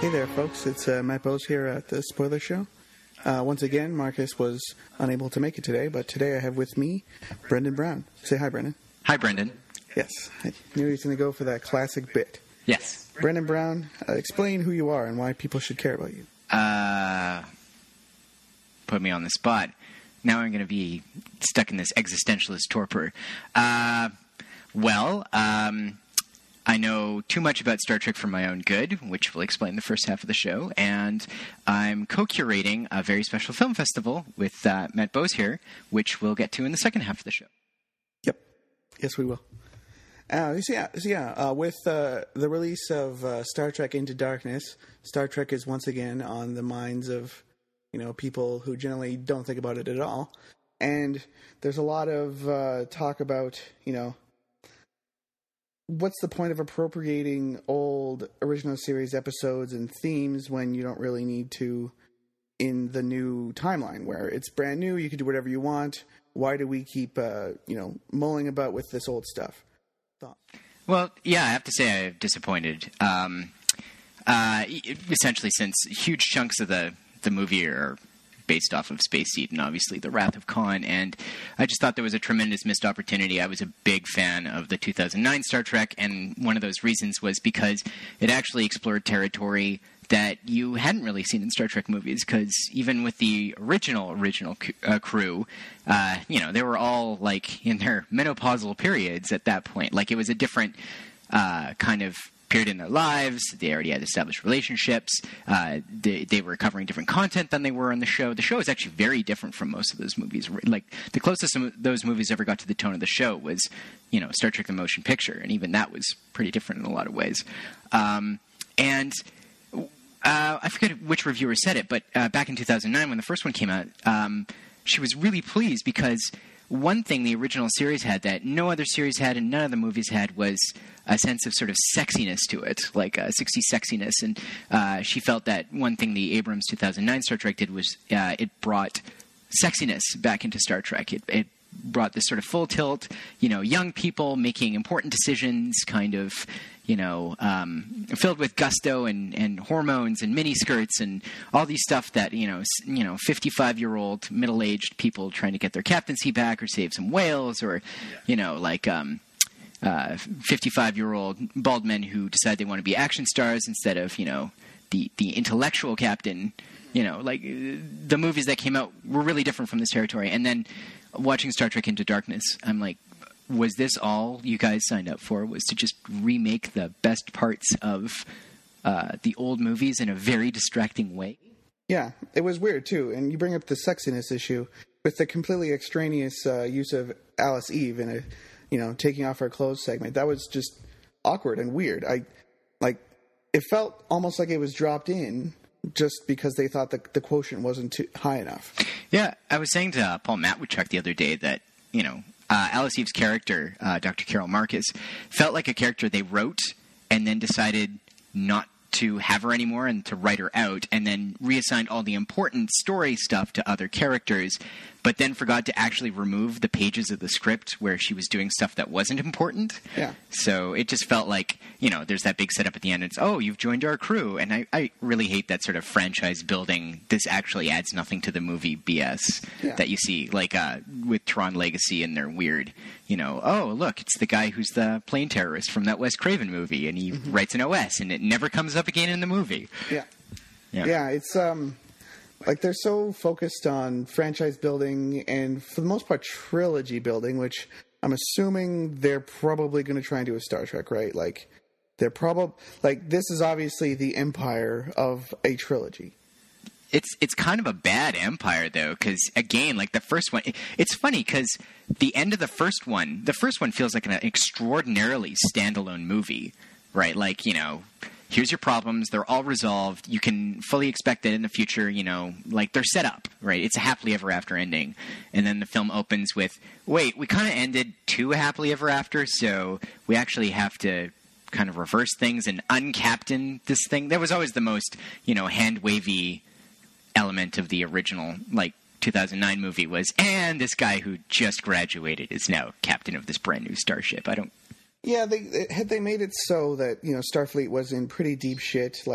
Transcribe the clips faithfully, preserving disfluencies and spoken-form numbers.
Hey there, folks. It's uh, Matt Bose here at the Spoiler Show. Uh, once again, Marcus was unable to make it today, but today I have with me Brendan Brown. Say hi, Brendan. Hi, Brendan. Yes, I knew he was going to go for that classic bit. Yes. Brendan Brown, uh, explain who you are and why people should care about you. Uh, put me on the spot. Now I'm going to be stuck in this existentialist torpor. Uh, well, um... I know too much about Star Trek for my own good, which will explain the first half of the show, and I'm co-curating a very special film festival with uh, Matt Bose here, which we'll get to in the second half of the show. Yep. Yes, we will. Uh, so yeah, so yeah uh, with uh, the release of uh, Star Trek Into Darkness, Star Trek is once again on the minds of, you know, people who generally don't think about it at all. And there's a lot of uh, talk about, you know, what's the point of appropriating old original series episodes and themes when you don't really need to in the new timeline where it's brand new, you can do whatever you want. Why do we keep, uh, you know, mulling about with this old stuff? Thought. Well, yeah, I have to say I'm disappointed. Um, uh, essentially, since huge chunks of the, the movie are based off of Space Seed and obviously The Wrath of Khan, and I just thought there was a tremendous missed opportunity. I was a big fan of the two thousand nine Star Trek, and one of those reasons was because it actually explored territory that you hadn't really seen in Star Trek movies, because even with the original, original uh, crew, uh, you know, they were all, like, in their menopausal periods at that point. Like, it was a different uh, kind of period in their lives. They already had established relationships. Uh, they, they were covering different content than they were on the show. The show is actually very different from most of those movies. Like, the closest some of those movies ever got to the tone of the show was, you know, Star Trek the Motion Picture, and even that was pretty different in a lot of ways. Um, and uh, I forget which reviewer said it, but uh, back in two thousand nine when the first one came out, um, she was really pleased because one thing the original series had that no other series had and none of the movies had was a sense of sort of sexiness to it, like a sixties sexiness. And uh, she felt that one thing the Abrams two thousand nine Star Trek did was uh, it brought sexiness back into Star Trek. It, it brought this sort of full tilt, you know, young people making important decisions, kind of, you know, um, filled with gusto and, and hormones and miniskirts and all these stuff that, you know, you know, fifty-five-year-old middle-aged people trying to get their captaincy back or save some whales, or, you know, like um, uh, fifty-five-year-old bald men who decide they want to be action stars instead of, you know, the, the intellectual captain. You know, like, the movies that came out were really different from this territory. And then watching Star Trek Into Darkness, I'm like, was this all you guys signed up for? Was to just remake the best parts of uh, the old movies in a very distracting way? Yeah, it was weird, too. And you bring up the sexiness issue with the completely extraneous uh, use of Alice Eve in a, you know, taking off her clothes segment. That was just awkward and weird. I, like, it felt almost like it was dropped in just because they thought the, the quotient wasn't too high enough. Yeah, I was saying to uh, Paul Matwychuk the other day that, you know, uh, Alice Eve's character, uh, Doctor Carol Marcus, felt like a character they wrote and then decided not to have her anymore and to write her out, and then reassigned all the important story stuff to other characters, but then forgot to actually remove the pages of the script where she was doing stuff that wasn't important. Yeah. So it just felt like, you know, there's that big setup at the end. It's, oh, you've joined our crew. And I, I really hate that sort of franchise building. This actually adds nothing to the movie B S yeah. that you see, like uh, with Tron Legacy and their weird, you know, oh, look, it's the guy who's the plane terrorist from that Wes Craven movie, and he mm-hmm. writes an O S, and it never comes up again in the movie. Yeah. Yeah, yeah it's... um. Like, they're so focused on franchise building and, for the most part, trilogy building, which I'm assuming they're probably going to try and do with Star Trek, right? Like, they're probably... Like, this is obviously the empire of a trilogy. It's it's kind of a bad empire, though, because, again, like, the first one... It's funny, because the end of the first one... The first one feels like an extraordinarily standalone movie, right? Like, you know... Here's your problems. They're all resolved. You can fully expect that in the future, you know, like, they're set up, right? It's a happily ever after ending. And then the film opens with, wait, we kind of ended too happily ever after, so we actually have to kind of reverse things and uncaptain this thing. That was always the most, you know, hand-wavy element of the original, like, two thousand nine movie was, and this guy who just graduated is now captain of this brand new starship. I don't... Yeah, they had they made it so that, you know, Starfleet was in pretty deep shit, like,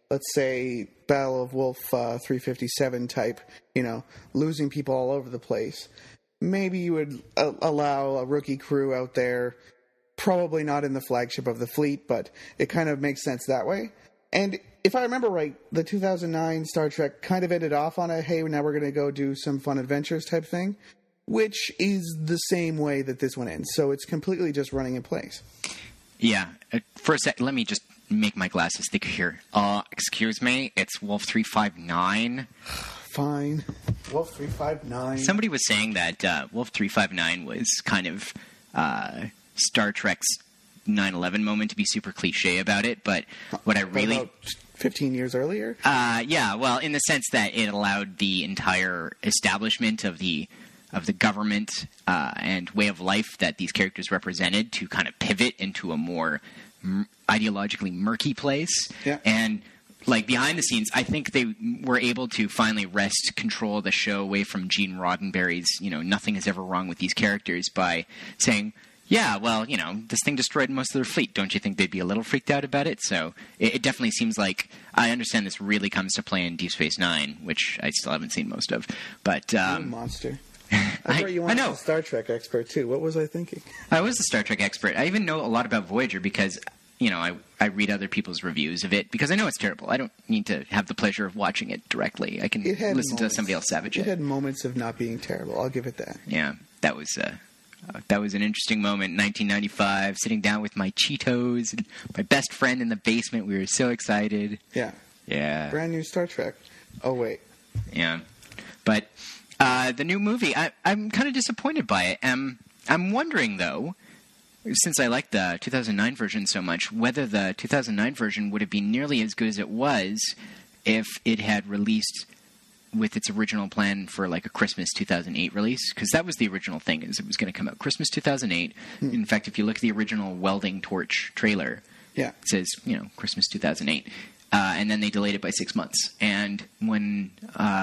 let's say, Battle of Wolf uh, three fifty-seven type, you know, losing people all over the place, maybe you would uh, allow a rookie crew out there, probably not in the flagship of the fleet, but it kind of makes sense that way. And if I remember right, the two thousand nine Star Trek kind of ended off on a, hey, now we're going to go do some fun adventures type thing, which is the same way that this one ends. So it's completely just running in place. Yeah. Uh, for a sec, let me just make my glasses thicker here. Uh, excuse me, it's Wolf three five nine. Fine. Wolf three five nine. Somebody was saying that uh, Wolf three five nine was kind of uh, Star Trek's nine eleven moment, to be super cliche about it, but what I really... About fifteen years earlier? Uh, yeah, well, in the sense that it allowed the entire establishment of the of the government uh, and way of life that these characters represented to kind of pivot into a more m- ideologically murky place. Yeah. And, like, behind the scenes, I think they were able to finally wrest control of the show away from Gene Roddenberry's, you know, nothing is ever wrong with these characters by saying... Yeah, well, you know, this thing destroyed most of their fleet. Don't you think they'd be a little freaked out about it? So it, it definitely seems like I understand this really comes to play in Deep Space Nine, which I still haven't seen most of. But um, you monster. I, I thought you wanted I know. a Star Trek expert too. What was I thinking? I was a Star Trek expert. I even know a lot about Voyager because, you know, I I read other people's reviews of it because I know it's terrible. I don't need to have the pleasure of watching it directly. I can listen moments. to somebody else savage it. It had moments of not being terrible. I'll give it that. Yeah, that was. Uh, Uh, that was an interesting moment in nineteen ninety-five, sitting down with my Cheetos and my best friend in the basement. We were so excited. Yeah. Yeah. Brand new Star Trek. Oh, wait. Yeah. But uh, the new movie, I, I'm kind of disappointed by it. Um, I'm wondering, though, since I like the two thousand nine version so much, whether the two thousand nine version would have been nearly as good as it was if it had released with its original plan for like a Christmas two thousand eight release, because that was the original thing, is it was going to come out Christmas two thousand eight. Hmm. In fact, if you look at the original Welding Torch trailer, yeah, it says, you know, Christmas two thousand eight. Uh, and then they delayed it by six months. And when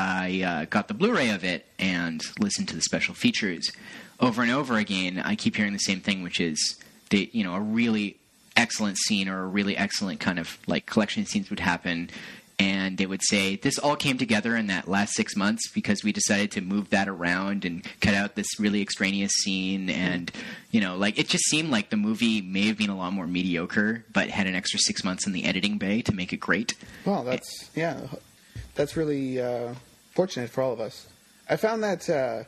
I uh, got the Blu-ray of it and listened to the special features over and over again, I keep hearing the same thing, which is the, you know, a really excellent scene or a really excellent kind of like collection of scenes would happen. And they would say, this all came together in that last six months because we decided to move that around and cut out this really extraneous scene. And, you know, like, it just seemed like the movie may have been a lot more mediocre, but had an extra six months in the editing bay to make it great. Well, that's, yeah, that's really uh, fortunate for all of us. I found that uh,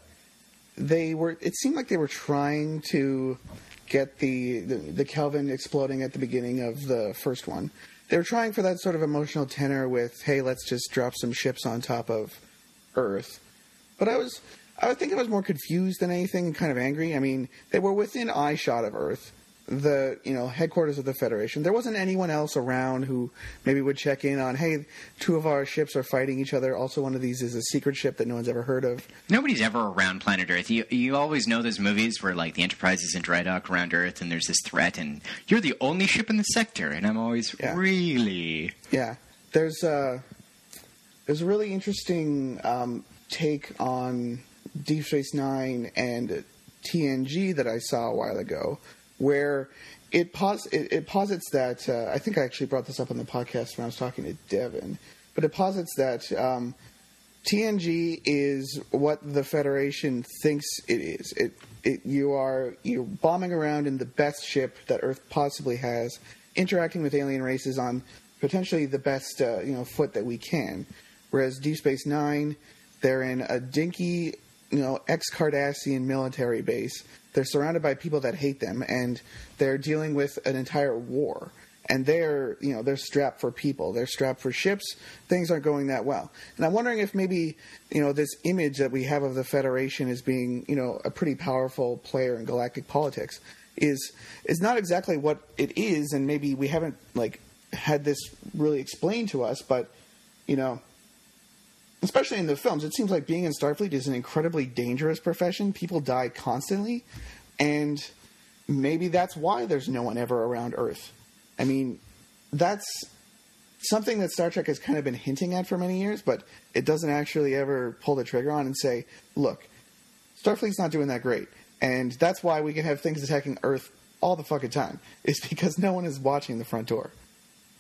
they were, it seemed like they were trying to get the, the, the Kelvin exploding at the beginning of the first one. They were trying for that sort of emotional tenor with, hey, let's just drop some ships on top of Earth. But I was, I would think I was more confused than anything and kind of angry. I mean, they were within eyeshot of Earth, the, you know, headquarters of the Federation. There wasn't anyone else around who maybe would check in on, hey, two of our ships are fighting each other. Also, one of these is a secret ship that no one's ever heard of. Nobody's ever around planet Earth. You you always know those movies where, like, the Enterprise is in dry dock around Earth and there's this threat and you're the only ship in the sector. And I'm always, yeah. really? Yeah. There's, uh, there's a really interesting um, take on Deep Space Nine and T N G that I saw a while ago, where it, pos- it, it posits that, uh, I think I actually brought this up on the podcast when I was talking to Devin, but it posits that um, T N G is what the Federation thinks it is. It, it, you are you're bombing around in the best ship that Earth possibly has, interacting with alien races on potentially the best uh, you know foot that we can. Whereas Deep Space Nine, they're in a dinky, you know, ex-Cardassian military base. They're surrounded by people that hate them, and they're dealing with an entire war. And they're, you know, they're strapped for people. They're strapped for ships. Things aren't going that well. And I'm wondering if maybe, you know, this image that we have of the Federation as being, you know, a pretty powerful player in galactic politics is is not exactly what it is, and maybe we haven't, like, had this really explained to us, but, you know, especially in the films, it seems like being in Starfleet is an incredibly dangerous profession. People die constantly, and maybe that's why there's no one ever around Earth. I mean, that's something that Star Trek has kind of been hinting at for many years, but it doesn't actually ever pull the trigger on and say, look, Starfleet's not doing that great, and that's why we can have things attacking Earth all the fucking time, is because no one is watching the front door.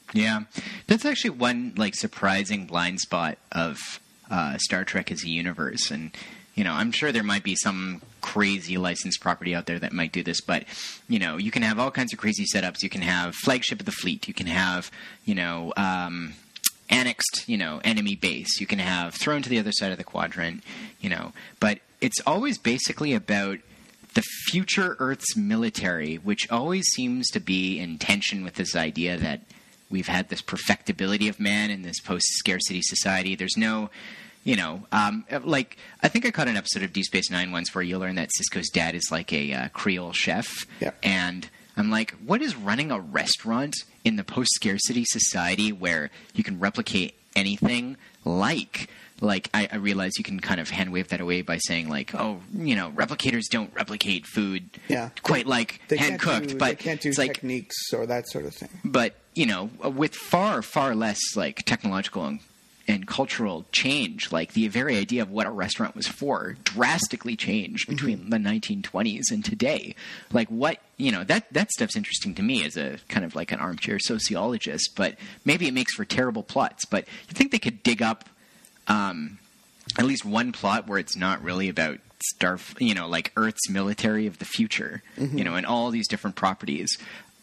Yeah, that's actually one like surprising blind spot of uh, Star Trek as a universe, and you know, I'm sure there might be some crazy licensed property out there that might do this, but you know, you can have all kinds of crazy setups. You can have flagship of the fleet. You can have, you know, um, annexed, you know, enemy base. You can have thrown to the other side of the quadrant, you know, but it's always basically about the future Earth's military, which always seems to be in tension with this idea that we've had this perfectibility of man in this post-scarcity society. There's no, you know, um, like, I think I caught an episode of Deep Space Nine once where you learn that Sisko's dad is like a uh, Creole chef. Yeah. And I'm like, what is running a restaurant in the post-scarcity society where you can replicate anything like? Like, I, I realize you can kind of hand-wave that away by saying, like, oh, you know, replicators don't replicate food yeah. quite they, like they hand-cooked. But they can't do it's like, techniques or that sort of thing. But, you know, with far, far less, like, technological and, and cultural change, like, the very idea of what a restaurant was for drastically changed between mm-hmm. the nineteen twenties and today. Like, what, you know, that, that stuff's interesting to me as a kind of like an armchair sociologist, but maybe it makes for terrible plots. But you think they could dig up Um, at least one plot where it's not really about Star, you know, like Earth's military of the future, mm-hmm. you know, and all these different properties.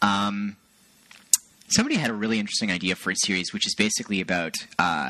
Um, somebody had a really interesting idea for a series, which is basically about, uh,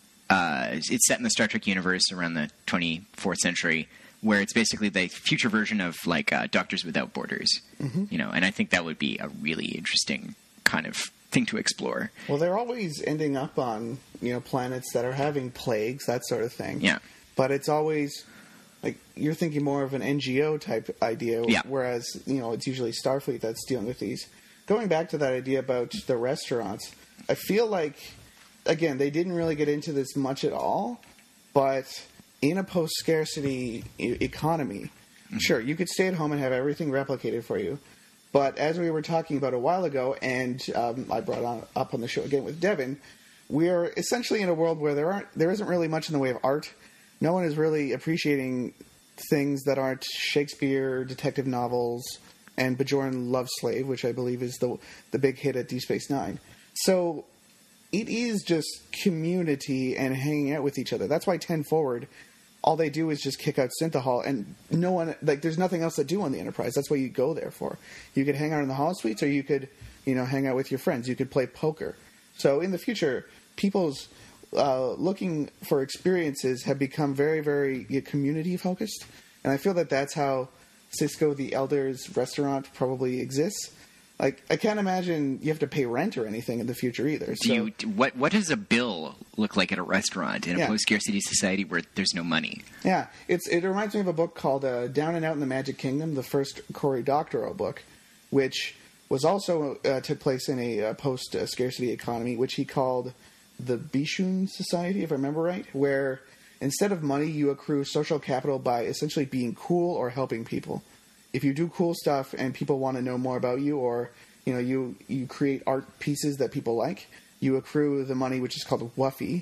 uh, it's set in the Star Trek universe around the twenty-fourth century, where it's basically the future version of like uh, Doctors Without Borders, mm-hmm. you know, and I think that would be a really interesting kind of thing to explore. Well, they're always ending up on, you know, planets that are having plagues, that sort of thing. Yeah. But it's always, like, you're thinking more of an N G O type idea, yeah. whereas, you know, it's usually Starfleet that's dealing with these. Going back to that idea about the restaurants, I feel like, again, they didn't really get into this much at all, but in a post-scarcity e- economy, mm-hmm. sure, you could stay at home and have everything replicated for you. But as we were talking about a while ago, and um, I brought on, up on the show again with Devin, we're essentially in a world where there aren't, there isn't really much in the way of art. No one is really appreciating things that aren't Shakespeare, detective novels, and Bajoran Love Slave, which I believe is the the big hit at Deep Space Nine. So it is just community and hanging out with each other. That's why ten Forward, all they do is just kick out Synthahol, and no one, like, there's nothing else to do on the Enterprise. That's what you go there for. You could hang out in the hall suites, or you could, you know, hang out with your friends. You could play poker. So in the future, people's uh, looking for experiences have become very, very community focused, and I feel that that's how Sisko the Elder's restaurant probably exists. Like, I can't imagine you have to pay rent or anything in the future either. So. Do you, what what does a bill look like at a restaurant in a yeah. post-scarcity society where there's no money? Yeah, it's it reminds me of a book called uh, Down and Out in the Magic Kingdom, the first Cory Doctorow book, which was also uh, took place in a uh, post-scarcity economy, which he called the Bishun Society, if I remember right, where instead of money, you accrue social capital by essentially being cool or helping people. If you do cool stuff and people want to know more about you, or you know you, you create art pieces that people like, you accrue the money, which is called Wuffy,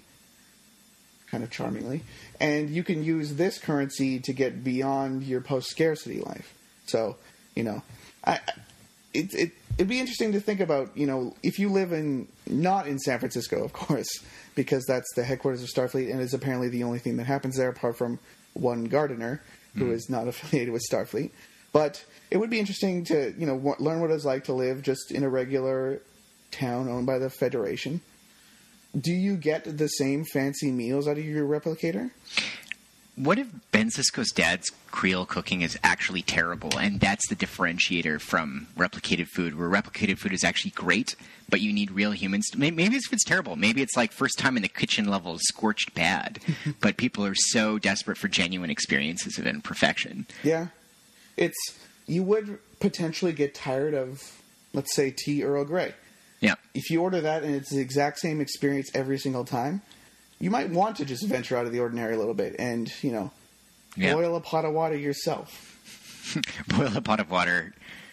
kind of charmingly, and you can use this currency to get beyond your post-scarcity life. So, you know, I, it, it it'd be interesting to think about, you know, if you live in not in San Francisco, of course, because that's the headquarters of Starfleet and is apparently the only thing that happens there, apart from one gardener who mm. is not affiliated with Starfleet. But it would be interesting to, you know, w- learn what it's like to live just in a regular town owned by the Federation. Do you get the same fancy meals out of your replicator? What if Ben Sisko's dad's Creole cooking is actually terrible, and that's the differentiator from replicated food, where replicated food is actually great, but you need real humans to, maybe it's, it's terrible. Maybe it's like first time in the kitchen level scorched bad, but people are so desperate for genuine experiences of imperfection. Yeah. It's, you would potentially get tired of, let's say, tea Earl Grey. Yeah. If you order that and it's the exact same experience every single time, you might want to just venture out of the ordinary a little bit and, you know, yeah. boil a pot of water yourself. Boil a pot of water,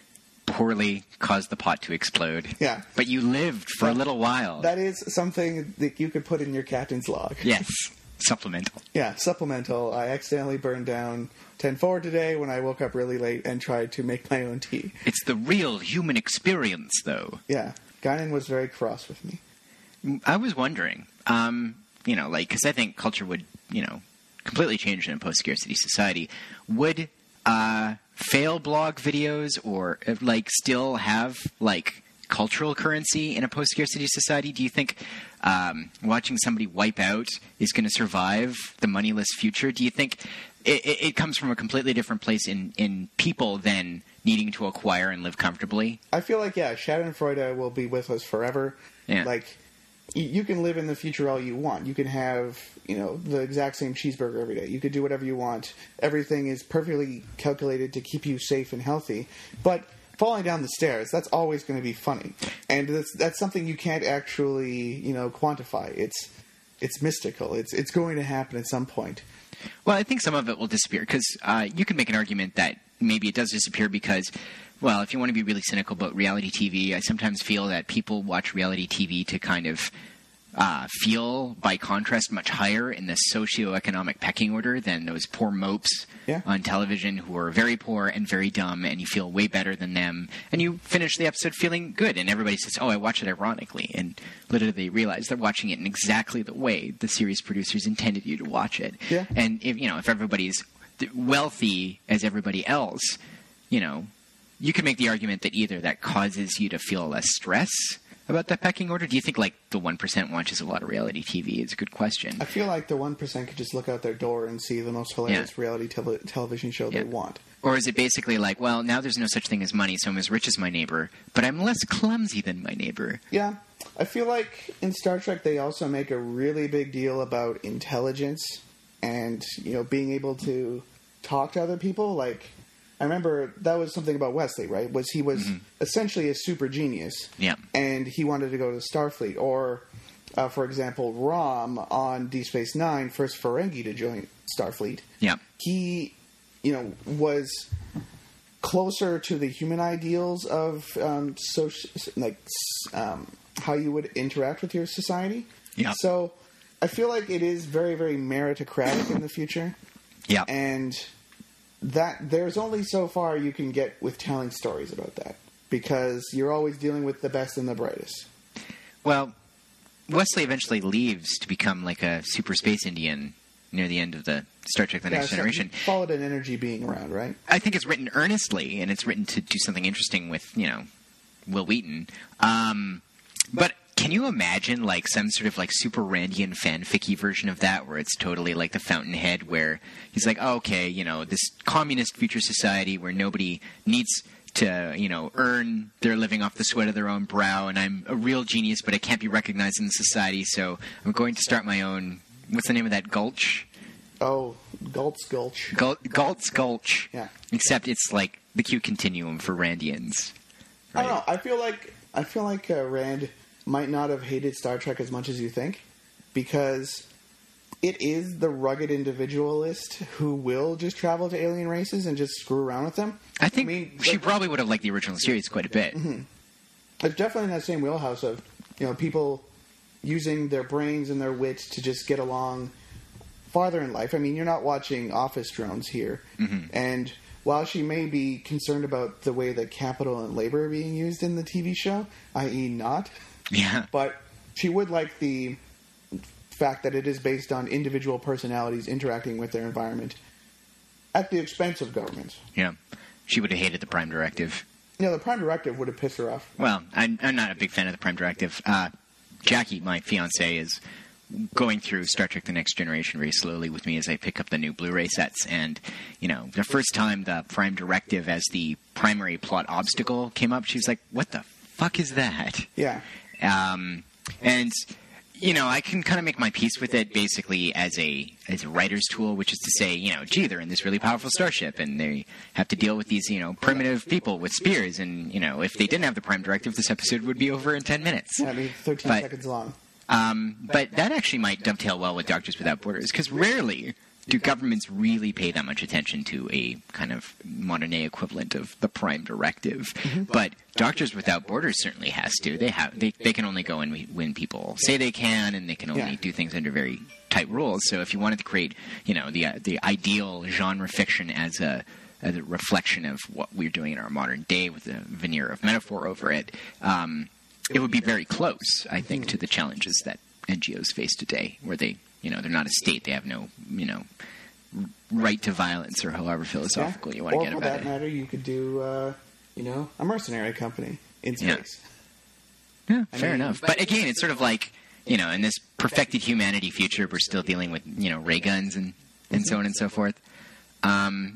poorly cause the pot to explode. Yeah. But you lived for that, a little while. That is something that you could put in your captain's log. Yes. Supplemental. Yeah, supplemental. I accidentally burned down ten Forward today when I woke up really late and tried to make my own tea. It's the real human experience, though. Yeah. Guinan was very cross with me. I was wondering, um, you know, like, because I think culture would, you know, completely change in a post-scarcity society. Would uh, fail blog videos or, uh, like, still have, like, cultural currency in a post-scarcity society? Do you think um, watching somebody wipe out is going to survive the moneyless future? Do you think it, it, it comes from a completely different place in, in people than needing to acquire and live comfortably? I feel like, yeah, Schadenfreude will be with us forever. Yeah. Like, y- you can live in the future all you want. You can have, you know, the exact same cheeseburger every day. You could do whatever you want. Everything is perfectly calculated to keep you safe and healthy. But falling down the stairs, that's always going to be funny. And that's, that's something you can't actually, you know, quantify. It's it's mystical. It's it's going to happen at some point. Well, I think some of it will disappear because uh, you can make an argument that maybe it does disappear because, well, if you want to be really cynical about reality T V, I sometimes feel that people watch reality T V to kind of uh, feel, by contrast, much higher in the socioeconomic pecking order than those poor mopes yeah. on television who are very poor and very dumb, and you feel way better than them. And you finish the episode feeling good, and everybody says, oh, I watched it ironically, and literally realize they're watching it in exactly the way the series producers intended you to watch it. Yeah. And if, you know, if everybody's wealthy as everybody else, you know, you could make the argument that either that causes you to feel less stress about that pecking order. Do you think, like, the one percent watches a lot of reality T V? It's a good question. I feel like the one percent could just look out their door and see the most hilarious Yeah. reality tele- television show Yeah. they want. Or is it basically like, well, now there's no such thing as money, so I'm as rich as my neighbor, but I'm less clumsy than my neighbor? Yeah. I feel like in Star Trek they also make a really big deal about intelligence and, you know, being able to talk to other people. Like, I remember that was something about Wesley, right? Was he was Mm-hmm. essentially a super genius. Yeah. And he wanted to go to Starfleet. Or, uh, for example, Rom on Deep Space Nine, first Ferengi to join Starfleet. Yeah. He, you know, was closer to the human ideals of um, social, like um, how you would interact with your society. Yeah. So I feel like it is very, very meritocratic in the future. Yeah. And that there's only so far you can get with telling stories about that, because you're always dealing with the best and the brightest. Well, Wesley eventually leaves to become like a super space Indian near the end of the Star Trek The Next Yeah, so Generation. he followed an energy being around, right? I think it's written earnestly, and it's written to do something interesting with, you know, Will Wheaton. Um, but can you imagine, like, some sort of, like, super Randian fanficky version of that, where it's totally like the Fountainhead, where he's like, oh, okay, you know, this communist future society where nobody needs to, you know, earn their living off the sweat of their own brow, and I'm a real genius, but I can't be recognized in society, so I'm going to start my own, what's the name of that, Gulch? Oh, Galt's Gulch. Gul- Galt's Gulch. Yeah. Except it's like the Q continuum for Randians. I don't know. I feel like I feel like uh, Rand might not have hated Star Trek as much as you think, because it is the rugged individualist who will just travel to alien races and just screw around with them. I think I mean, she like- probably would have liked the original series quite a bit. Mm-hmm. It's definitely in that same wheelhouse of, you know, people using their brains and their wit to just get along farther in life. I mean, you're not watching Office Drones here. Mm-hmm. And while she may be concerned about the way that capital and labor are being used in the T V show, that is not, Yeah. but she would like the fact that it is based on individual personalities interacting with their environment at the expense of government. Yeah. She would have hated the Prime Directive. You know, the Prime Directive would have pissed her off. Well, I'm, I'm not a big fan of the Prime Directive. Uh, Jackie, my fiance, is going through Star Trek The Next Generation very slowly with me as I pick up the new Blu-ray sets. And, you know, the first time the Prime Directive as the primary plot obstacle came up, she was like, what the fuck is that? Yeah. Um, and, you know, I can kind of make my peace with it basically as a as a writer's tool, which is to say, you know, gee, they're in this really powerful starship, and they have to deal with these, you know, primitive people with spears. And, you know, if they didn't have the Prime Directive, this episode would be over in ten minutes. Yeah, I mean, thirteen But- seconds long. Um, but that actually might dovetail well with Doctors Without Borders, because rarely do governments really pay that much attention to a kind of modern-day equivalent of the Prime Directive. Mm-hmm. But Doctors Without Borders certainly has to. They have they, they can only go in when people say they can, and they can only Yeah. do things under very tight rules. So if you wanted to create, you know, the uh, the ideal genre fiction as a as a reflection of what we're doing in our modern day with a veneer of metaphor over it, um, it would be very close, I think, to the challenges that N G Os face today, where they, you know, they're not a state. They have no, you know, right to violence, or however philosophical yeah. you want to or get for about that it. matter, you could do, uh, you know, a mercenary company in space. Yeah, yeah fair mean, enough. But again, it's sort of like, you know, in this perfected humanity future, we're still dealing with, you know, ray guns and, and mm-hmm. so on and so forth. Um,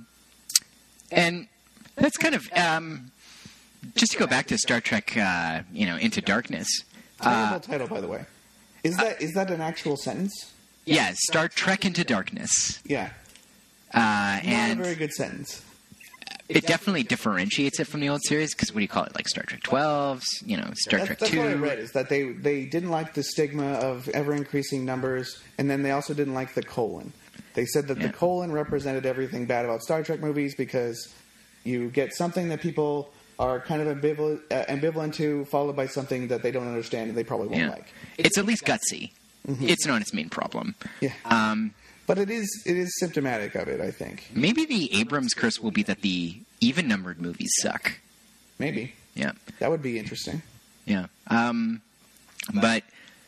and that's kind of, um, just to go back to Star Trek, uh, you know, Into Darkness. Terrible uh, title, by the way. Is that is that an actual sentence? Yeah, Star Trek Into Darkness. Yeah. Uh, Not and a very good sentence. It definitely differentiates it from the old series, because what do you call it? Like Star Trek twelve, you know, Star that's, Trek that's two. That's what I read, is that they, they didn't like the stigma of ever-increasing numbers, and then they also didn't like the colon. They said that yeah. the colon represented everything bad about Star Trek movies, because you get something that people are kind of ambivalent, uh, ambivalent to, followed by something that they don't understand and they probably won't yeah. like. It's at least gutsy. Mm-hmm. It's not its main problem. Yeah. Um, but it is it is symptomatic of it, I think. Maybe the Abrams curse will be that the even-numbered movies suck. Maybe. Yeah. That would be interesting. Yeah. Um, but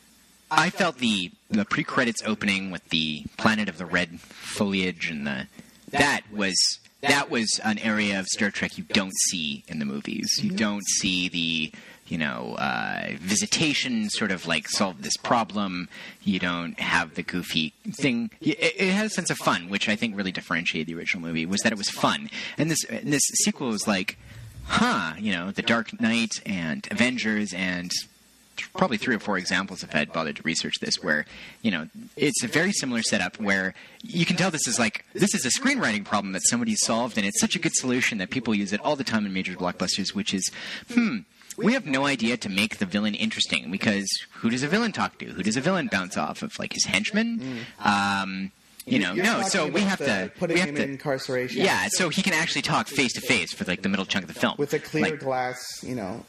I felt the the pre-credits opening with the Planet of the Red Foliage and the that was that was an area of Star Trek you don't see in the movies. You don't see the, you know, uh, visitation sort of like solve this problem. You don't have the goofy thing. It, it had a sense of fun, which I think really differentiated the original movie, was that it was fun. And this and this sequel was like, huh, you know, The Dark Knight and Avengers and probably three or four examples if I had bothered to research this, where, you know, it's a very similar setup where you can tell this is like, this is a screenwriting problem that somebody solved, and it's such a good solution that people use it all the time in major blockbusters, which is, hmm, we have no idea to make the villain interesting, because who does a villain talk to? Who does a villain bounce off of? Like his henchmen? Mm. Um... You know, You're no. So we have to putting we have him to in incarceration. Yeah, so he can actually talk face to face for like the middle chunk of the film with a clear like, glass, you know,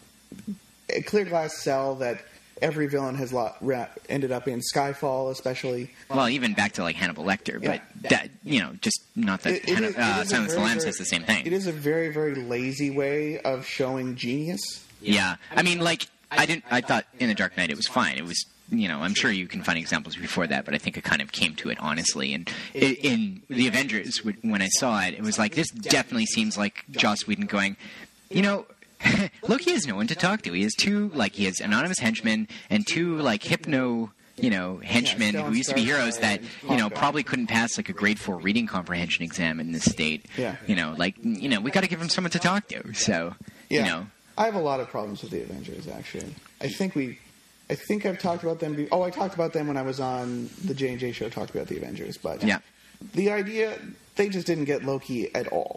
a clear glass cell that every villain has lo- ra- ended up in. Skyfall, especially. Well, even back to like Hannibal Lecter, yeah. but that, you know, just not that it, it Hanna- is, uh, Silence of the Lambs very, says the same thing. It is a very, very lazy way of showing genius. Yeah, I mean, like I didn't. I thought in The Dark Knight it was fine. It was. You know, I'm sure you can find examples before that, but I think it kind of came to it honestly. And in The Avengers, when I saw it, it was like, this definitely seems like Joss Whedon going, you know, Loki has no one to talk to. He has two, like, he has anonymous henchmen and two, like, hypno, you know, henchmen yeah, who used to be heroes that, you know, probably couldn't pass, like, a grade four reading comprehension exam in this state. Yeah. You know, like, you know, we got to give him someone to talk to. So, yeah. you know. I have a lot of problems with The Avengers, actually. I think we... I think I've talked about them. Be- oh, I talked about them when I was on the J and J show. Talked about the Avengers, but yeah, the idea they just didn't get Loki at all.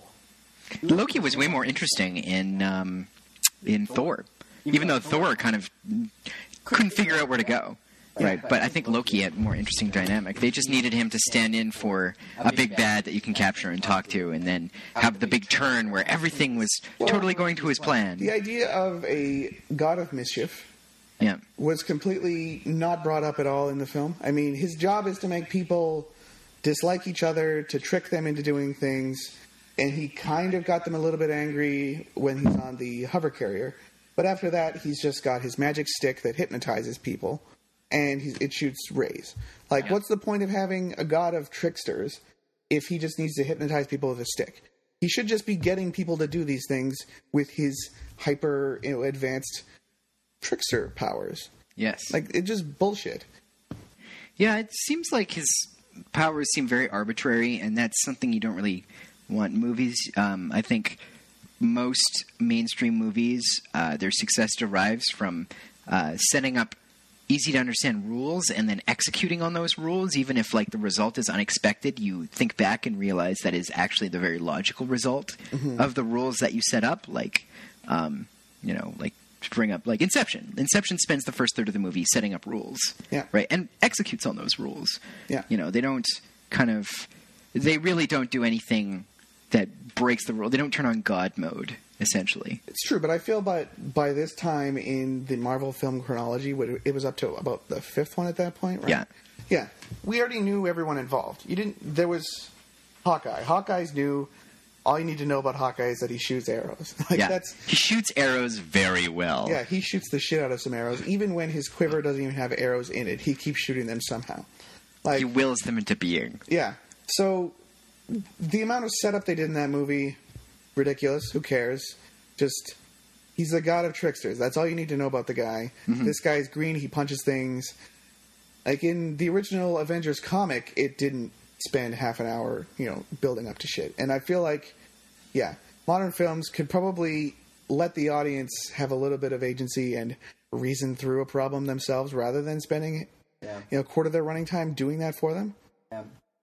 Loki was way more interesting in um, in Thor, even though Thor kind of couldn't figure out where to go. Right, but I think Loki had a more interesting dynamic. They just needed him to stand in for a big bad that you can capture and talk to, and then have the big turn where everything was totally going to his plan. The idea of a god of mischief. Yeah. Was completely not brought up at all in the film. I mean, his job is to make people dislike each other, to trick them into doing things, and he kind of got them a little bit angry when he's on the hover carrier. But after that, he's just got his magic stick that hypnotizes people, and he's, it shoots rays. Like, yeah. What's the point of having a god of tricksters if he just needs to hypnotize people with a stick? He should just be getting people to do these things with his hyper, you know, advanced trickster powers. Yes. Like, it's just bullshit. Yeah, it seems like his powers seem very arbitrary, and that's something you don't really want in movies. Um, I think most mainstream movies, uh, their success derives from uh, setting up easy-to-understand rules and then executing on those rules, even if, like, the result is unexpected. You think back and realize that is actually the very logical result mm-hmm. of the rules that you set up. Like, um, you know, like, to bring up, like, Inception. Inception spends the first third of the movie setting up rules, yeah, right, and executes on those rules. Yeah, you know, they don't kind of, they really don't do anything that breaks the rule. They don't turn on God mode, essentially. It's true, but I feel by by this time in the Marvel film chronology, it was up to about the fifth one at that point, right? Yeah, yeah. We already knew everyone involved. You didn't. There was Hawkeye. Hawkeye's new. all you need to know about Hawkeye is that he shoots arrows. Like, yeah, that's, he shoots arrows very well. yeah, he shoots the shit out of some arrows. Even when his quiver doesn't even have arrows in it, he keeps shooting them somehow. Like, he wills them into being. Yeah. So the amount of setup they did in that movie, ridiculous. Who cares? Just, he's the god of tricksters. That's all you need to know about the guy. Mm-hmm. This guy's green. He punches things. Like in the original Avengers comic, it didn't spend half an hour, you know, building up to shit. And I feel like, yeah, modern films could probably let the audience have a little bit of agency and reason through a problem themselves rather than spending, yeah. you know, a quarter of their running time doing that for them. Yeah.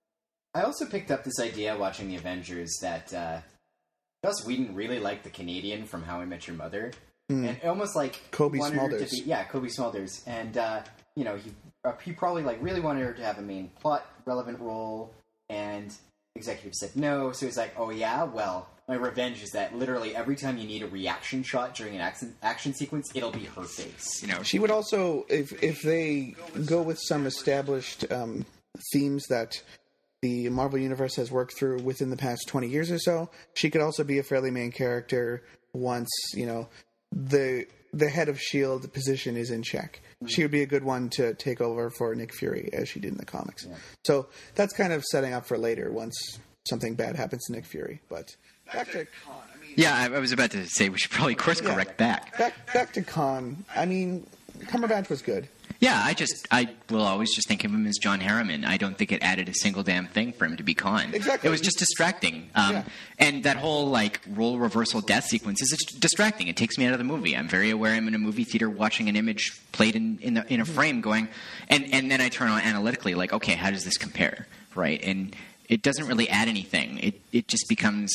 I also picked up this idea watching the Avengers that uh, Joss Whedon really liked the Canadian from How I Met Your Mother. Mm. And almost like... Kobe wanted her Smulders. To be, yeah, Kobe Smulders. And, uh, you know, he... Uh, he probably like really wanted her to have a main plot relevant role, and executive said no. So he's like, "Oh yeah, well, my revenge is that literally every time you need a reaction shot during an action action sequence, it'll be her face." You know, she would also, if if they go with some established um, themes that the Marvel Universe has worked through within the past twenty years or so, she could also be a fairly main character once you know the the head of S H I E L D position is in check. She would be a good one to take over for Nick Fury, as she did in the comics. Yeah. So that's kind of setting up for later once something bad happens to Nick Fury. But back to Khan. I mean, yeah, I, I was about to say we should probably course correct yeah, back. back. Back to Khan. I mean, Cumberbatch was good. Yeah, I just, I will always just think of him as John Harriman. I don't think it added a single damn thing for him to be Khan. Exactly. It was just distracting. Um, yeah. And that whole, like, role reversal death sequence is just distracting. It takes me out of the movie. I'm very aware I'm in a movie theater watching an image played in, in, the, in a frame going, and, and then I turn on analytically, like, okay, how does this compare? Right? And it doesn't really add anything. It, it just becomes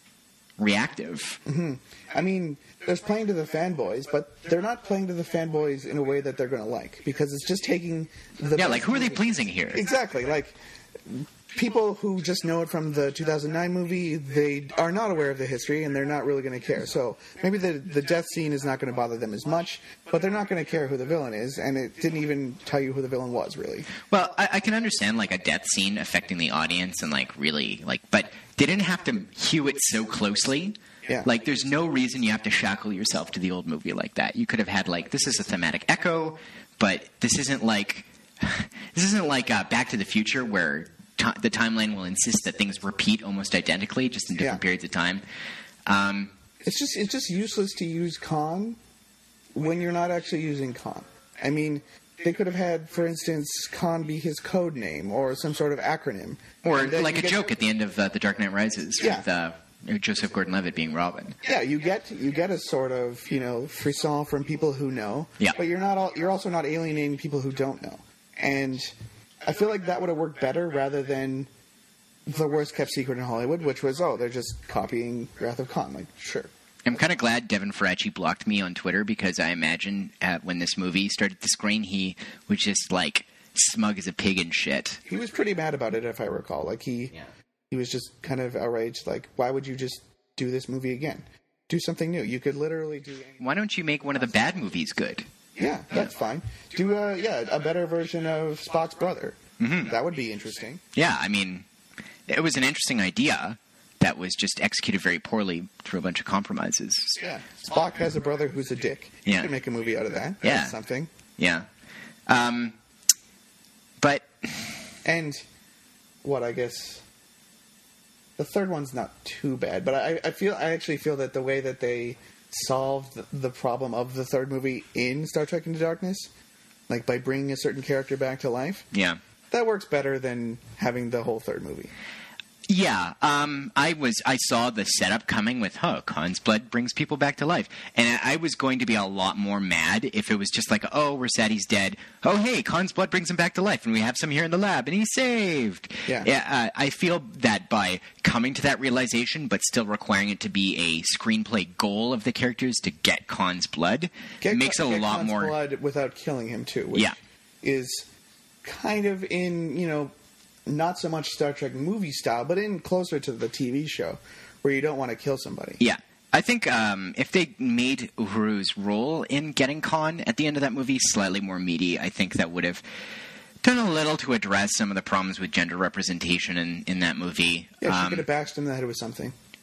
reactive. Mm-hmm. I mean... There's playing to the fanboys, but they're not playing to the fanboys in a way that they're going to like, because it's just taking the... Yeah, like, who are they pleasing here? Exactly. Like, people who just know it from the two thousand nine movie, they are not aware of the history, and they're not really going to care. So maybe the, the death scene is not going to bother them as much, but they're not going to care who the villain is, and it didn't even tell you who the villain was, really. Well, I, I can understand, like, a death scene affecting the audience and, like, really, like... But they didn't have to hew it so closely... Yeah. Like, there's no reason you have to shackle yourself to the old movie like that. You could have had, like, this is a thematic echo, but this isn't like this isn't like uh, Back to the Future, where t- the timeline will insist that things repeat almost identically, just in different yeah. periods of time. Um, it's just it's just useless to use Khan when you're not actually using Khan. I mean, they could have had, for instance, Khan be his code name or some sort of acronym, or like a joke at the end of uh, The Dark Knight Rises. Yeah. With, uh, Joseph Gordon-Levitt being Robin. Yeah, you get you get a sort of you know frisson from people who know. Yeah. But you're not all, you're also not alienating people who don't know. And I feel like that would have worked better rather than the worst kept secret in Hollywood, which was oh they're just copying Wrath of Khan. Like sure. I'm kind of glad Devin Faraci blocked me on Twitter, because I imagine uh, when this movie started to screen, he was just like smug as a pig and shit. He was pretty mad about it, if I recall. Like he. Yeah. He was just kind of outraged, like, why would you just do this movie again? Do something new. You could literally do anything. Why don't you make one of the bad movies good? Yeah, that's fine. Do, a, yeah, a better version of Spock's brother. Mm-hmm. That would be interesting. Yeah, I mean, it was an interesting idea that was just executed very poorly through a bunch of compromises. Yeah, Spock has a brother who's a dick. Yeah. You could make a movie out of that. Yeah. That's something. Yeah. Um, but... And, what, I guess... The third one's not too bad, but I, I feel I actually feel that the way that they solved the, the problem of the third movie in Star Trek Into Darkness, like by bringing a certain character back to life, yeah, that works better than having the whole third movie. Yeah, um, I was. I saw the setup coming with, oh, Khan's blood brings people back to life, and I was going to be a lot more mad if it was just like, oh, we're sad he's dead. Oh, hey, Khan's blood brings him back to life, and we have some here in the lab, and he's saved. Yeah. yeah uh, I feel that by coming to that realization, but still requiring it to be a screenplay goal of the characters to get Khan's blood, get, makes it a get lot Khan's more blood without killing him too. Which yeah. is kind of in you know. Not so much Star Trek movie style, but in closer to the T V show, where you don't want to kill somebody. Yeah. I think um, if they made Uhuru's role in getting Khan at the end of that movie slightly more meaty, I think that would have done a little to address some of the problems with gender representation in, in that movie. Yeah, she um, could have bashed him in the head with something.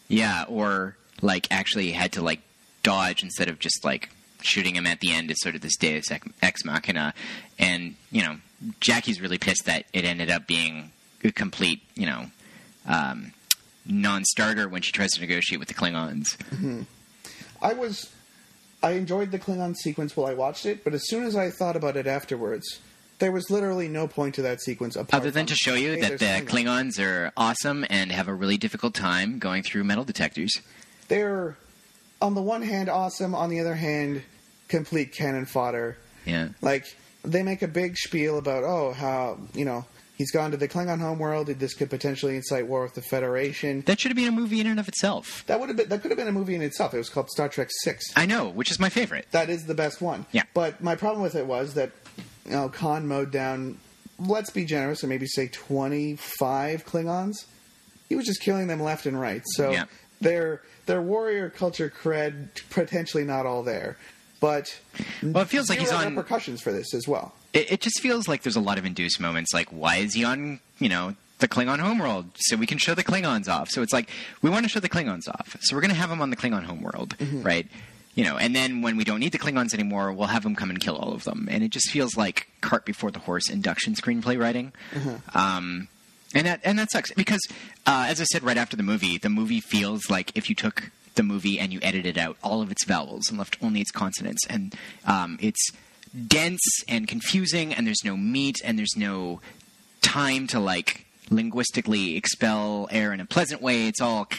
Yeah, or like actually had to like dodge instead of just like shooting him at the end as sort of this Deus Ex Machina. And, you know, Jackie's really pissed that it ended up being a complete, you know, um, non-starter when she tries to negotiate with the Klingons. Mm-hmm. I was... I enjoyed the Klingon sequence while I watched it, but as soon as I thought about it afterwards, there was literally no point to that sequence. Other than to show you hey, that the Klingons. Klingons are awesome and have a really difficult time going through metal detectors. They're, on the one hand, awesome. On the other hand, complete cannon fodder. Yeah. Like, they make a big spiel about, oh, how, you know, he's gone to the Klingon homeworld. This could potentially incite war with the Federation. That should have been a movie in and of itself. That would have been. That could have been a movie in itself. It was called Star Trek Six. I know, which is my favorite. That is the best one. Yeah. But my problem with it was that, you know, Khan mowed down, let's be generous and maybe say twenty-five Klingons. He was just killing them left and right. So yeah. their their warrior culture cred potentially not all there. But well, it feels like he's on repercussions for this as well. It, it just feels like there's a lot of induced moments. Like, why is he on, you know, the Klingon homeworld? So we can show the Klingons off. So it's like, we want to show the Klingons off. So we're going to have him on the Klingon homeworld, mm-hmm. right? You know, and then when we don't need the Klingons anymore, we'll have him come and kill all of them. And it just feels like cart before the horse induction screenplay writing. Mm-hmm. Um, and that and that sucks because, uh, as I said right after the movie, the movie feels like if you took the movie and you edited out all of its vowels and left only its consonants, and um, it's dense and confusing, and there's no meat, and there's no time to like linguistically expel air in a pleasant way. It's all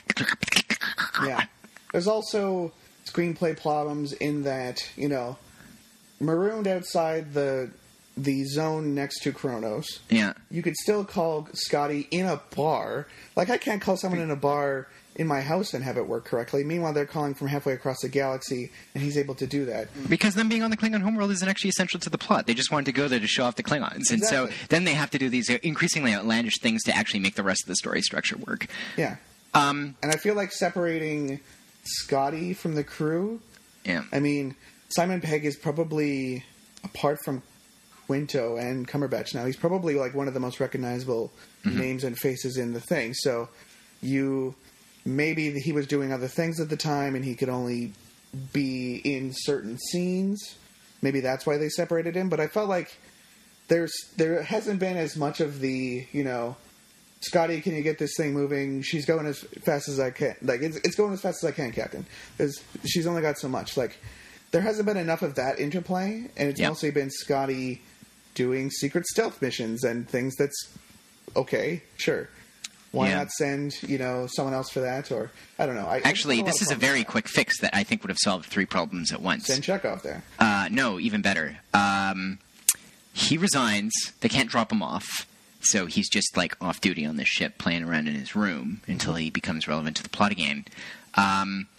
yeah. There's also screenplay problems in that, you know, marooned outside the the zone next to Kronos. Yeah, you could still call Scotty in a bar. Like, I can't call someone in a bar in my house and have it work correctly. Meanwhile, they're calling from halfway across the galaxy, and he's able to do that. Because them being on the Klingon homeworld isn't actually essential to the plot. They just wanted to go there to show off the Klingons. And exactly. so then they have to do these increasingly outlandish things to actually make the rest of the story structure work. Yeah. Um, and I feel like separating Scotty from the crew... Yeah. I mean, Simon Pegg is probably, apart from Quinto and Cumberbatch now, he's probably like one of the most recognizable mm-hmm. names and faces in the thing. So you... Maybe he was doing other things at the time and he could only be in certain scenes. Maybe that's why they separated him. But I felt like there's there hasn't been as much of the, you know, Scotty, can you get this thing moving? She's going as fast as I can. Like, it's, it's going as fast as I can, Captain. Because she's only got so much. Like, there hasn't been enough of that interplay. And it's yep. mostly been Scotty doing secret stealth missions and things that's okay, sure. Why yeah. not send, you know, someone else for that? Or, I don't know. I, Actually, I this is a very quick fix that I think would have solved three problems at once. Send Chekhov there. Uh, no, even better. Um, he resigns. They can't drop him off. So he's just, like, off duty on this ship playing around in his room until he becomes relevant to the plot again. Um,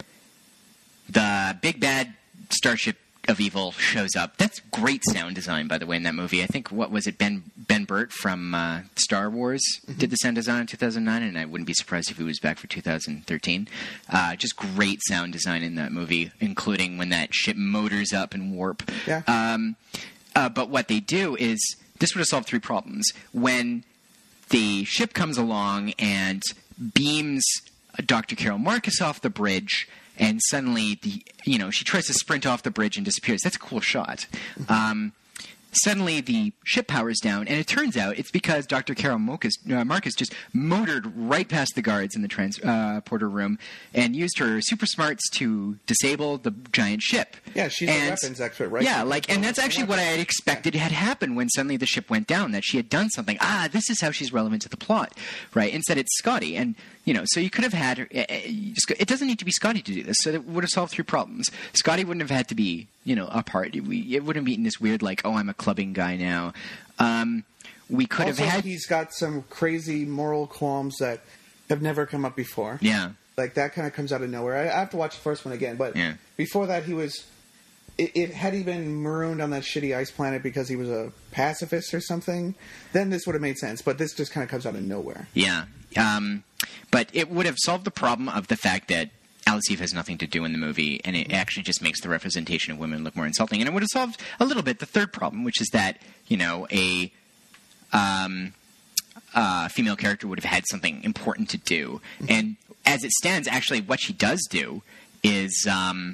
the big bad starship of evil shows up. That's great sound design, by the way, in that movie. I think, what was it, Ben Ben Burt from uh, Star Wars mm-hmm. did the sound design in two thousand nine, and I wouldn't be surprised if he was back for two thousand thirteen. Uh, just great sound design in that movie, including when that ship motors up and warp. Yeah. Um, uh, but what they do is, this would have solved three problems. When the ship comes along and beams Doctor Carol Marcus off the bridge, and suddenly, the you know, she tries to sprint off the bridge and disappears. That's a cool shot. Um, suddenly, the ship powers down, and it turns out it's because Doctor Carol Marcus, uh, Marcus just motored right past the guards in the transporter uh, room and used her super smarts to disable the giant ship. Yeah, she's and, a weapons expert, right? Yeah, like, and that's actually what I had expected had happened when suddenly the ship went down, that she had done something. Ah, this is how she's relevant to the plot, right? Instead, it's Scotty, and you know, so you could have had her. It doesn't need to be Scotty to do this, so it would have solved three problems. Scotty wouldn't have had to be, you know, a part. It wouldn't be in this weird, like, oh, I'm a clubbing guy now. Um, we could also, have had. He's got some crazy moral qualms that have never come up before. Yeah, like that kind of comes out of nowhere. I, I have to watch the first one again, but yeah. before that, he was. It, it had he been marooned on that shitty ice planet because he was a pacifist or something, then this would have made sense. But this just kind of comes out of nowhere. Yeah. Um, but it would have solved the problem of the fact that Alice Eve has nothing to do in the movie, and it actually just makes the representation of women look more insulting. And it would have solved a little bit the third problem, which is that, you know, a um, uh, female character would have had something important to do. Mm-hmm. And as it stands, actually, what she does do is um,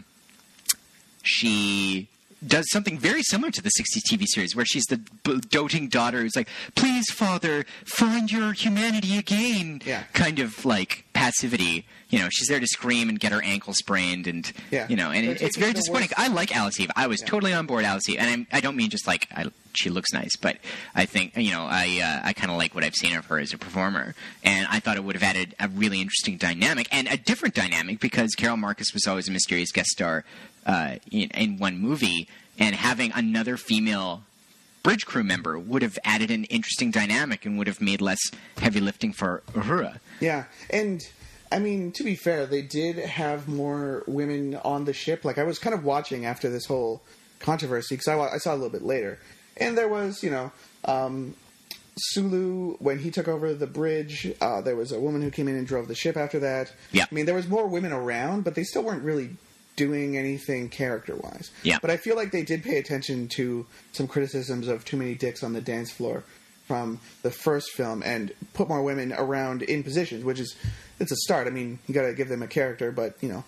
she does something very similar to the sixties T V series, where she's the b- doting daughter who's like, please, father, find your humanity again, yeah. kind of like passivity. You know, she's there to scream and get her ankle sprained, and yeah. you know, and it, it's very disappointing. I like Alice Eve. I was yeah. totally on board Alice Eve, and I'm, I don't mean just like I, she looks nice, but I think you know I uh, I kind of like what I've seen of her as a performer, and I thought it would have added a really interesting dynamic and a different dynamic because Carol Marcus was always a mysterious guest star uh, in, in one movie, and having another female bridge crew member would have added an interesting dynamic and would have made less heavy lifting for Uhura. Yeah, and. I mean, to be fair, they did have more women on the ship. Like, I was kind of watching after this whole controversy, because I, I saw a little bit later. And there was, you know, um, Sulu, when he took over the bridge, uh, there was a woman who came in and drove the ship after that. Yeah. I mean, there was more women around, but they still weren't really doing anything character-wise. Yeah. But I feel like they did pay attention to some criticisms of too many dicks on the dance floor from the first film and put more women around in positions, which is... It's a start. I mean, you got to give them a character, but, you know,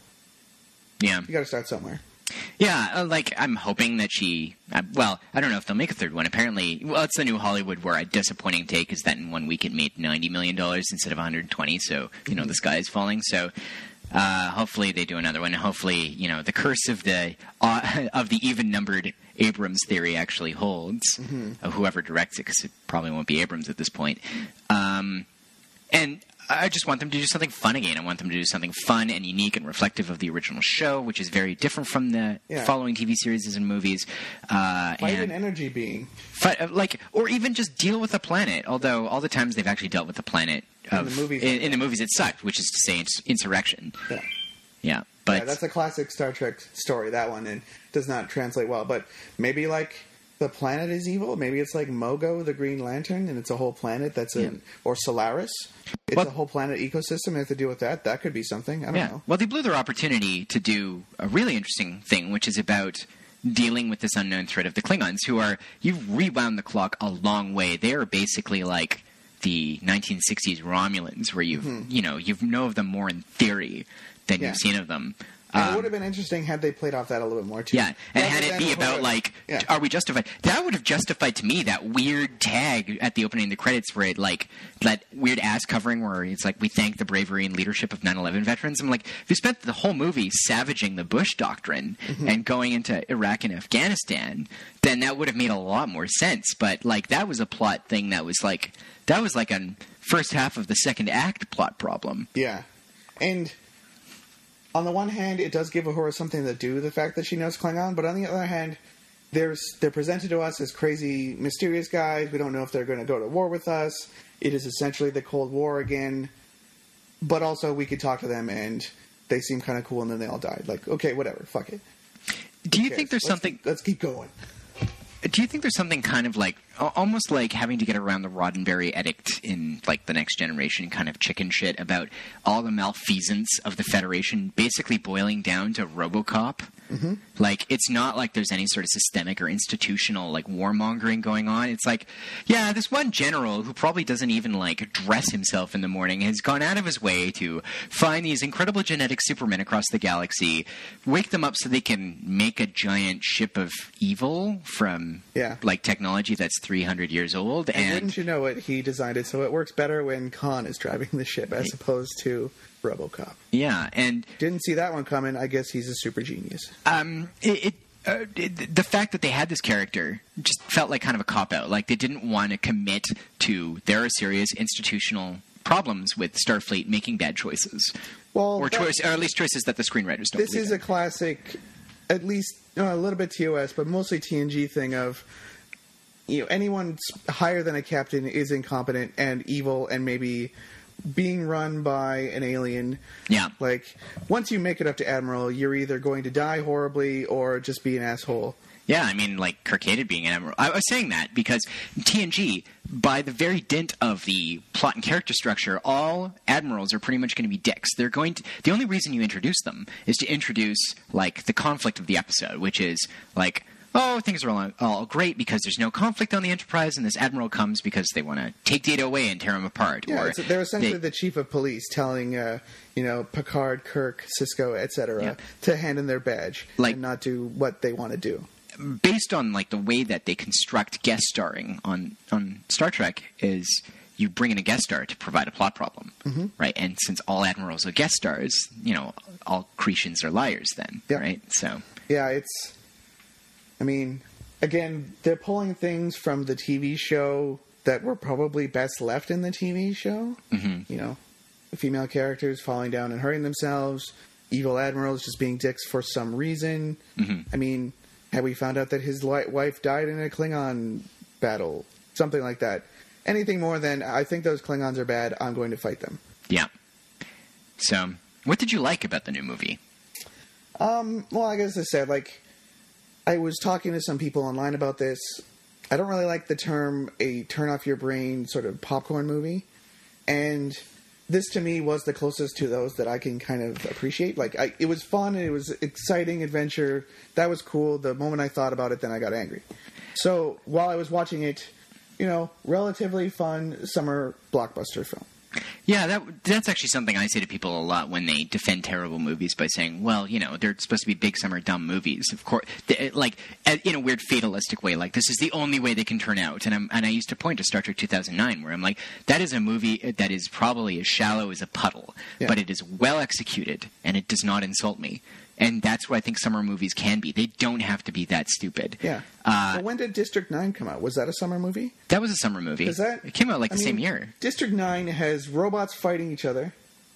yeah, you got to start somewhere. Yeah, uh, like, I'm hoping that she... Uh, well, I don't know if they'll make a third one. Apparently, well, it's the new Hollywood where a disappointing take is that in one week it made ninety million dollars instead of one hundred twenty, so, you know, the sky is falling. So, uh, hopefully they do another one. Hopefully, you know, the curse of the uh, of the even-numbered Abrams theory actually holds, mm-hmm. uh, whoever directs it, because it probably won't be Abrams at this point. Um, and... I just want them to do something fun again. I want them to do something fun and unique and reflective of the original show, which is very different from the yeah. following T V series and movies. Uh, Fight and an energy being. Fight, like, or even just deal with the planet. Although all the times they've actually dealt with the planet of, in the movies, in, in the movies it sucked, which is to say, ins- insurrection. Yeah, yeah, but yeah, that's a classic Star Trek story. That one and does not translate well. But maybe like. The planet is evil. Maybe it's like Mogo, the Green Lantern, and it's a whole planet that's a... Yeah. Or Solaris. It's well, a whole planet ecosystem. They have to deal with that. That could be something. I don't yeah. know. Well, they blew their opportunity to do a really interesting thing, which is about dealing with this unknown threat of the Klingons, who are... You've rewound the clock a long way. They are basically like the nineteen sixties Romulans, where you've, mm-hmm. you know, you know of them more in theory than yeah. you've seen of them. And um, it would have been interesting had they played off that a little bit more, too. Yeah, and had it be about, like, yeah. are we justified? That would have justified, to me, that weird tag at the opening of the credits where it, like, that weird ass covering where it's like, we thank the bravery and leadership of nine eleven veterans. I'm like, if you spent the whole movie savaging the Bush Doctrine mm-hmm. and going into Iraq and Afghanistan, then that would have made a lot more sense. But, like, that was a plot thing that was, like, that was, like, a first half of the second act plot problem. Yeah. And... On the one hand, it does give Uhura something to do, the fact that she knows Klingon, but on the other hand, there's, they're presented to us as crazy, mysterious guys. We don't know if they're going to go to war with us. It is essentially the Cold War again. But also, we could talk to them, and they seem kind of cool, and then they all died. Like, okay, whatever, fuck it. Do you think there's let's something... Keep, let's keep going. Do you think there's something kind of like, almost like having to get around the Roddenberry edict in, like, The Next Generation kind of chicken shit about all the malfeasance of the Federation basically boiling down to RoboCop? Mm-hmm. Like, it's not like there's any sort of systemic or institutional, like, warmongering going on. It's like, yeah, this one general who probably doesn't even, like, dress himself in the morning has gone out of his way to find these incredible genetic supermen across the galaxy, wake them up so they can make a giant ship of evil from, yeah. like, technology that's three hundred years old. And, and wouldn't you know it, he designed it so it works better when Khan is driving the ship as opposed to RoboCop. Yeah, and... Didn't see that one coming. I guess he's a super genius. Um, it... it Uh, it, the fact that they had this character just felt like kind of a cop-out. Like, they didn't want to commit to there are serious institutional problems with Starfleet making bad choices. Well, or, choice, or at least choices that the screenwriters don't This is in. a classic, at least uh, a little bit T O S, but mostly T N G thing of, you know, anyone higher than a captain is incompetent and evil and maybe... being run by an alien. Yeah. Like, once you make it up to Admiral, you're either going to die horribly or just be an asshole. Yeah, I mean, like, Kirkhated being an Admiral. I was saying that because T N G, by the very dint of the plot and character structure, all Admirals are pretty much going to be dicks. They're going to... The only reason you introduce them is to introduce, like, the conflict of the episode, which is, like... oh, things are all, all great because there's no conflict on the Enterprise, and this admiral comes because they want to take Data away and tear him apart. Yeah, or it's, they're essentially they, the chief of police telling, uh, you know, Picard, Kirk, Cisco, et cetera, Yeah. to hand in their badge Like- and not do what they want to do. based on like the way that they construct guest starring on on Star Trek is you bring in a guest star to provide a plot problem, mm-hmm. right? And since all admirals are guest stars, you know, all Cretians are liars then, Yeah. right? So Yeah, it's. I mean, again, they're pulling things from the T V show that were probably best left in the T V show. Mm-hmm. You know, female characters falling down and hurting themselves, evil admirals just being dicks for some reason. Mm-hmm. I mean, had we found out that his li- wife died in a Klingon battle, something like that. Anything more than, I think those Klingons are bad, I'm going to fight them. yeah. So what did you like about the new movie? Um, well, I guess I said, like, I was talking to some people online about this. I don't really like the term a turn off your brain sort of popcorn movie. And this to me was the closest to those that I can kind of appreciate. Like, I, it was fun, and it was exciting adventure. That was cool. The moment I thought about it, then I got angry. So while I was watching it, you know, relatively fun summer blockbuster film. Yeah, that that's actually something I say to people a lot when they defend terrible movies by saying, well, you know, they're supposed to be big summer dumb movies. Of course, they, like in a weird fatalistic way, like this is the only way they can turn out. And I'm, and I used to point to Star Trek two thousand nine, where I'm like, that is a movie that is probably as shallow as a puddle, Yeah. but it is well executed and it does not insult me. And that's what I think summer movies can be. They don't have to be that stupid. Yeah. Uh, well, when did District nine come out? Was that a summer movie? That was a summer movie. Is that, it came out like I the mean, same year. District nine has robots fighting each other.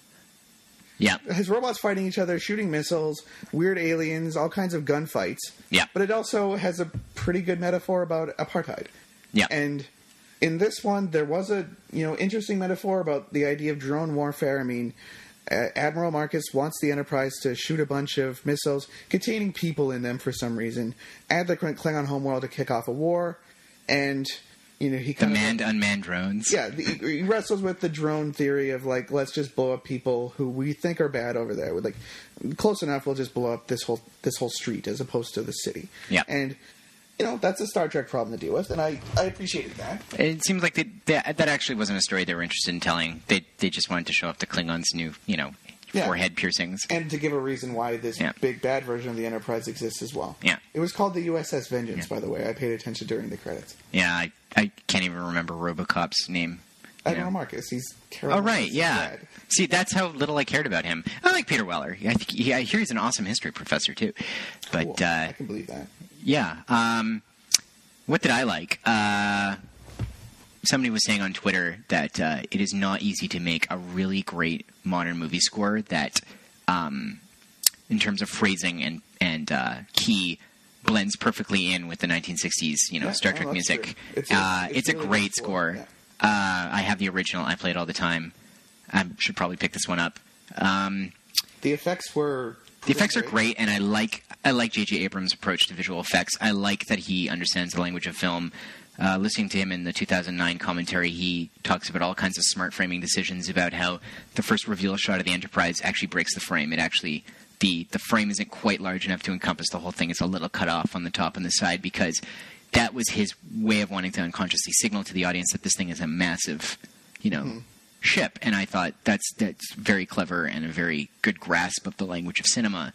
Yeah. It has robots fighting each other, shooting missiles, weird aliens, all kinds of gunfights. Yeah. But it also has a pretty good metaphor about apartheid. Yeah. And in this one, there was a you know interesting metaphor about the idea of drone warfare. I mean, uh, Admiral Marcus wants the Enterprise to shoot a bunch of missiles containing people in them for some reason, add the Klingon homeworld to kick off a war, and you know he The kind manned, of unmanned drones. yeah the, he wrestles with the drone theory of like let's just blow up people who we think are bad over there. With like close enough, we'll just blow up this whole this whole street as opposed to the city. Yeah. And you know that's a Star Trek problem to deal with, and I, I appreciated that. It seems like they, they, that actually wasn't a story they were interested in telling. They they just wanted to show off the Klingons' new, you know, Yeah. forehead piercings. And to give a reason why this Yeah. big bad version of the Enterprise exists as well. Yeah. It was called the U S S Vengeance, Yeah. by the way. I paid attention during the credits. Yeah, I, I can't even remember RoboCop's name. you Admiral know. Marcus. He's Carol Oh right, Marcus' yeah. dad. See, that's how little I cared about him. I like Peter Weller. I think he, I hear he's an awesome history professor too. But Cool. uh, I can believe that. yeah, um, what did I like? Uh, somebody was saying on Twitter that uh, it is not easy to make a really great modern movie score that, um, in terms of phrasing and and uh, key, blends perfectly in with the nineteen sixties, you know, Yeah, Star no, Trek that's music. true. It's a- uh, it's it's a really great good score, score. yeah. Uh, I have the original. I play it all the time. I should probably pick this one up. Um, The effects were. the effects are great, and I like I like J J Abrams' approach to visual effects. I like that he understands the language of film. Uh, listening to him in the two thousand nine commentary, he talks about all kinds of smart framing decisions about how the first reveal shot of the Enterprise actually breaks the frame. It actually the the frame isn't quite large enough to encompass the whole thing. It's a little cut off on the top and the side because that was his way of wanting to unconsciously signal to the audience that this thing is a massive, you know. Mm-hmm. ship, and I thought that's that's very clever and a very good grasp of the language of cinema.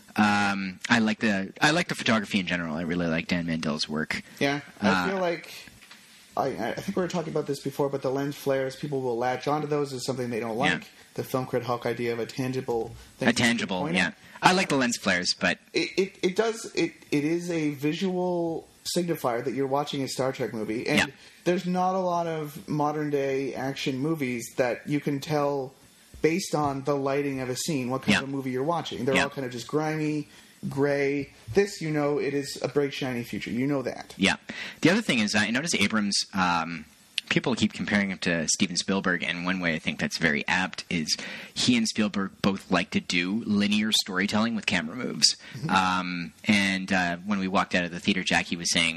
Um, I like the I like the photography in general. I really like Dan Mandel's work. Yeah, I Uh, feel like. I, I think we were talking about this before, but the lens flares, people will latch onto those as something they don't like. Yeah. The Film Crit Hulk idea of a tangible thing. A tangible, point yeah. at. I like the lens flares, but It, it it does it it is a visual signifier that you're watching a Star Trek movie, and Yeah. there's not a lot of modern day action movies that you can tell based on the lighting of a scene what kind Yeah. of a movie you're watching. They're Yeah. all kind of just grimy, gray. This, you know, it is a bright, shiny future. You know that. yeah. The other thing is, I noticed Abrams. Um, people keep comparing him to Steven Spielberg, and one way I think that's very apt is he and Spielberg both like to do linear storytelling with camera moves. Mm-hmm. Um, and uh, when we walked out of the theater, Jackie was saying,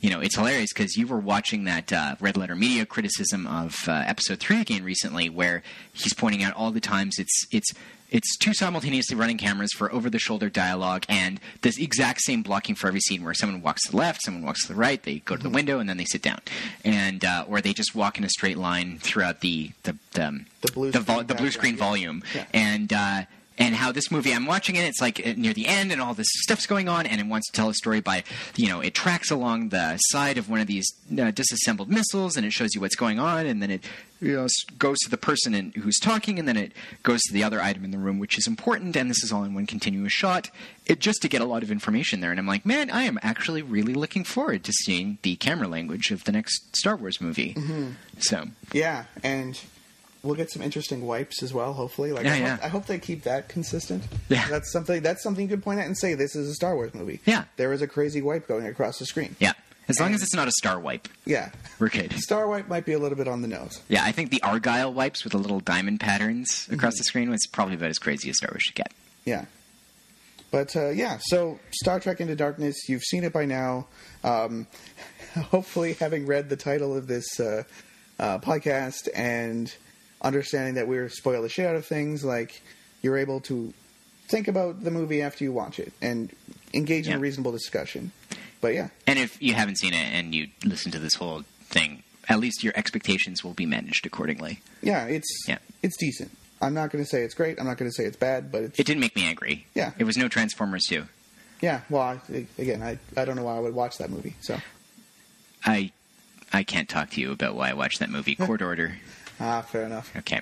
you know, it's hilarious because you were watching that uh, Red Letter Media criticism of uh, episode three again recently, where he's pointing out all the times it's it's it's two simultaneously running cameras for over-the-shoulder dialogue, and the exact same blocking for every scene where someone walks to the left, someone walks to the right, they go to the window, and then they sit down, and uh, or they just walk in a straight line throughout the the the, um, The blue the, screen vo- the blue screen background, volume, yeah. and. Uh, And how this movie, I'm watching it, it's like near the end and all this stuff's going on, and it wants to tell a story by, you know, it tracks along the side of one of these uh, disassembled missiles, and it shows you what's going on, and then it, you know, goes to the person in, who's talking, and then it goes to the other item in the room, which is important, and this is all in one continuous shot, it just to get a lot of information there. And I'm like, man, I am actually really looking forward to seeing the camera language of the next Star Wars movie. Mm-hmm. So, Yeah, and we'll get some interesting wipes as well, hopefully. Like, Yeah, I, yeah. Hope, I hope they keep that consistent. Yeah. That's something That's something you could point out and say, this is a Star Wars movie. Yeah. There is a crazy wipe going across the screen. yeah. As long And- as it's not a star wipe, Yeah. we're good. Star wipe might be a little bit on the nose. Yeah, I think the Argyle wipes with the little diamond patterns across the screen was probably about as crazy as Star Wars should get. Yeah. But, uh, yeah, so Star Trek Into Darkness, you've seen it by now. Um, hopefully, having read the title of this uh, uh, podcast and understanding that we're spoil the shit out of things, like, you're able to think about the movie after you watch it and engage in Yeah. a reasonable discussion. But, yeah. And if you haven't seen it and you listen to this whole thing, at least your expectations will be managed accordingly. Yeah, it's Yeah. it's decent. I'm not going to say it's great. I'm not going to say it's bad, but it's... It didn't make me angry. Yeah. It was no Transformers two. Yeah, well, I, again, I, I don't know why I would watch that movie, so... I I can't talk to you about why I watched that movie. Court order. Ah, fair enough. Okay.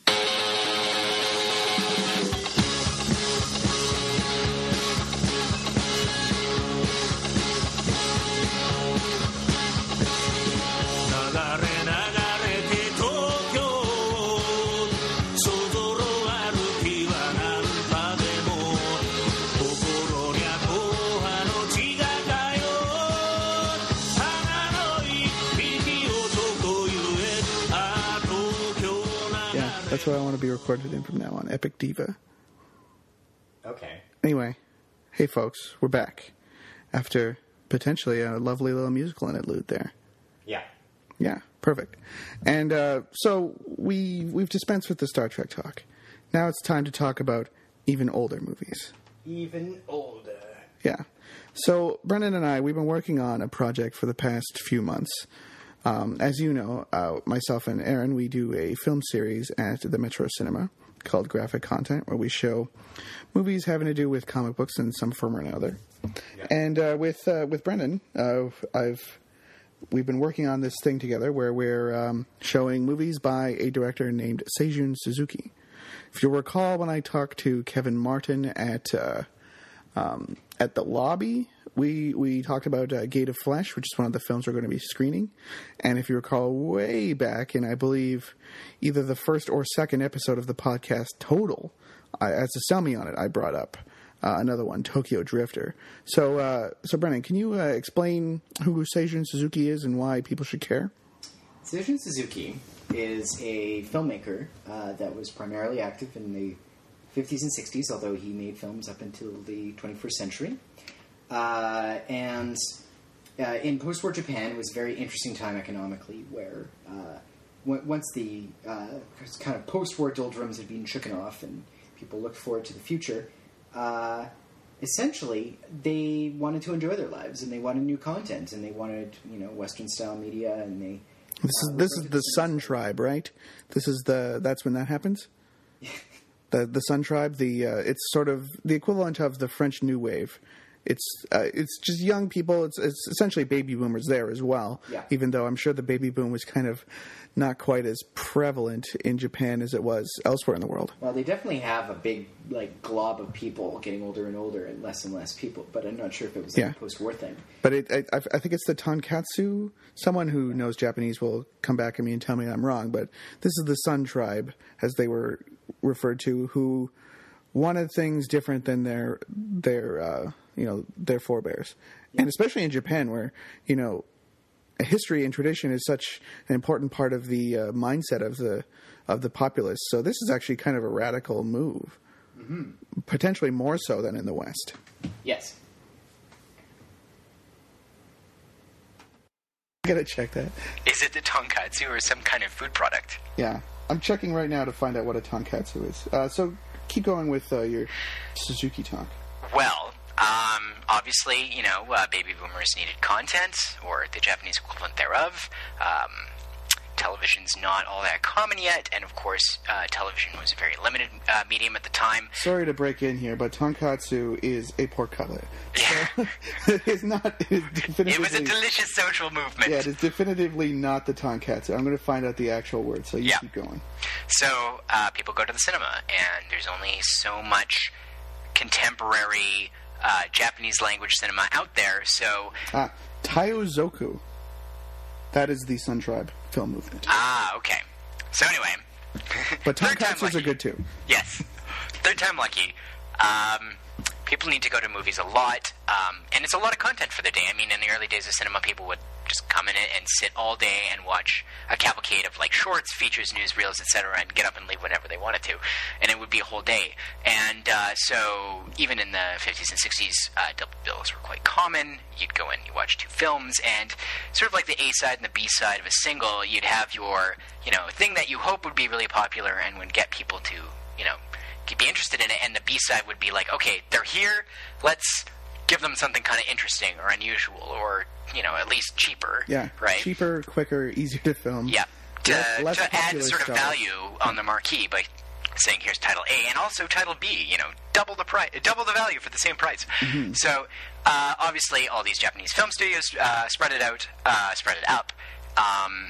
や That's what I want to be recorded in from now on. Epic Diva. Okay. Anyway, hey folks, we're back. After potentially a lovely little musical interlude there. Yeah. Yeah, perfect. And uh, so we, we've dispensed with the Star Trek talk. Now it's time to talk about even older movies. Even older. Yeah. So Brendan and I, we've been working on a project for the past few months. Um, as you know, uh, myself and Aaron, we do a film series at the Metro Cinema called Graphic Content, where we show movies having to do with comic books in some form or another. Yeah. And uh, with uh, with Brendan, uh, I've we've been working on this thing together where we're um, showing movies by a director named Seijun Suzuki. If you'll recall, when I talked to Kevin Martin at uh, um, at the lobby, we we talked about uh, Gate of Flesh, which is one of the films we're going to be screening. And if you recall, way back in, I believe, either the first or second episode of the podcast total, I, as a sell me on it, I brought up uh, another one, Tokyo Drifter. So, uh, so Brennan, can you uh, explain who Seijun Suzuki is and why people should care? Seijun Suzuki is a filmmaker uh, that was primarily active in the fifties and sixties, although he made films up until the twenty-first century. Uh, and uh, in post-war Japan, it was a very interesting time economically, where uh, w- once the uh, kind of post-war doldrums had been shooken off and people looked forward to the future, uh, essentially they wanted to enjoy their lives and they wanted new content and they wanted, you know, Western-style media, and they This is uh, this were is going the to Sun Tribe, right? This is the that's when that happens. the the Sun Tribe, the uh, it's sort of the equivalent of the French New Wave. It's uh, it's just young people. It's it's essentially baby boomers there as well. Yeah. Even though I'm sure the baby boom was kind of not quite as prevalent in Japan as it was elsewhere in the world. Well, they definitely have a big like glob of people getting older and older and less and less people, but I'm not sure if it was like Yeah. a post-war thing. But it, I, I think it's the Tonkatsu. Someone who knows Japanese will come back at me and tell me I'm wrong, but this is the Sun Tribe, as they were referred to, who wanted things different than their their uh, you know their forebears, and especially in Japan, where you know history and tradition is such an important part of the uh, mindset of the of the populace. So this is actually kind of a radical move, mm-hmm. potentially more so than in the West. Yes. gotta check that. Is it the tonkatsu or some kind of food product? Yeah, I'm checking right now to find out what a tonkatsu is. Uh, so keep going with uh, your Suzuki talk. Well, um, obviously, you know, uh, baby boomers needed content, or the Japanese equivalent thereof. Um, television's not all that common yet, and of course, uh, television was a very limited uh, medium at the time. Sorry to break in here, but tonkatsu is a pork cutlet. Yeah. So, it is not. It is definitively. It was a delicious social movement. Yeah, it is definitively not the tonkatsu. I'm going to find out the actual word, so you yeah. keep going. So uh, people go to the cinema, and there's only so much contemporary uh, Japanese language cinema out there. So ah, Taiyozoku. That is the Sun Tribe film movement. Ah, okay. So anyway, but tonkatsus are good too. Yes, third time lucky. Um, people need to go to movies a lot, um, and it's a lot of content for the day. I mean, in the early days of cinema, people would just come in and sit all day and watch a cavalcade of like shorts, features, newsreels, et cetera, and get up and leave whenever they wanted to, and it would be a whole day. And uh, so, even in the fifties and sixties, uh, double bills were quite common. You'd go in, you watch two films, and sort of like the A side and the B side of a single, you'd have your, you know, thing that you hope would be really popular and would get people to, you know, be interested in it. And the B side would be like, okay, they're here, let's give them something kind of interesting or unusual, or, you know, at least cheaper. Yeah, right? Cheaper, quicker, easier to film. Yeah, to, less, less to add sort of stuff. value on the marquee by saying here's title A and also title B. You know, double the price, double the value for the same price. Mm-hmm. So uh, obviously, all these Japanese film studios uh, spread it out, uh, spread it up, um,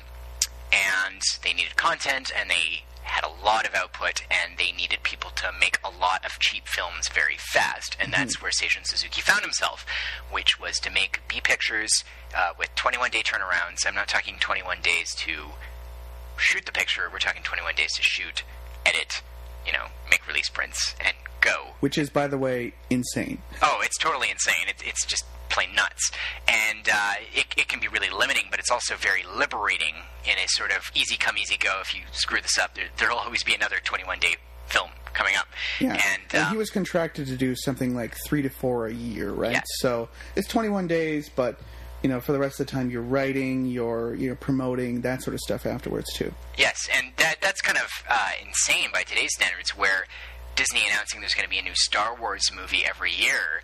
and they needed content, and they had a lot of output, and they needed people to make a lot of cheap films very fast, and that's mm-hmm. where Seijun Suzuki found himself, which was to make B pictures uh, with twenty-one day turnarounds. I'm not talking twenty-one days to shoot the picture, we're talking twenty-one days to shoot, edit, you know, make release prints, and go. Which is, by the way, insane. Oh, it's totally insane. It, it's just plain nuts. And uh, it, it can be really limiting, but it's also very liberating in a sort of easy come, easy go. If you screw this up, there, there'll always be another twenty-one day film coming up. Yeah, and, and um, he was contracted to do something like three to four a year, right? Yeah. So it's twenty-one days, but you know, for the rest of the time, you're writing, you're you're promoting, that sort of stuff afterwards too. Yes, and that that's kind of uh, insane by today's standards, where Disney announcing there's going to be a new Star Wars movie every year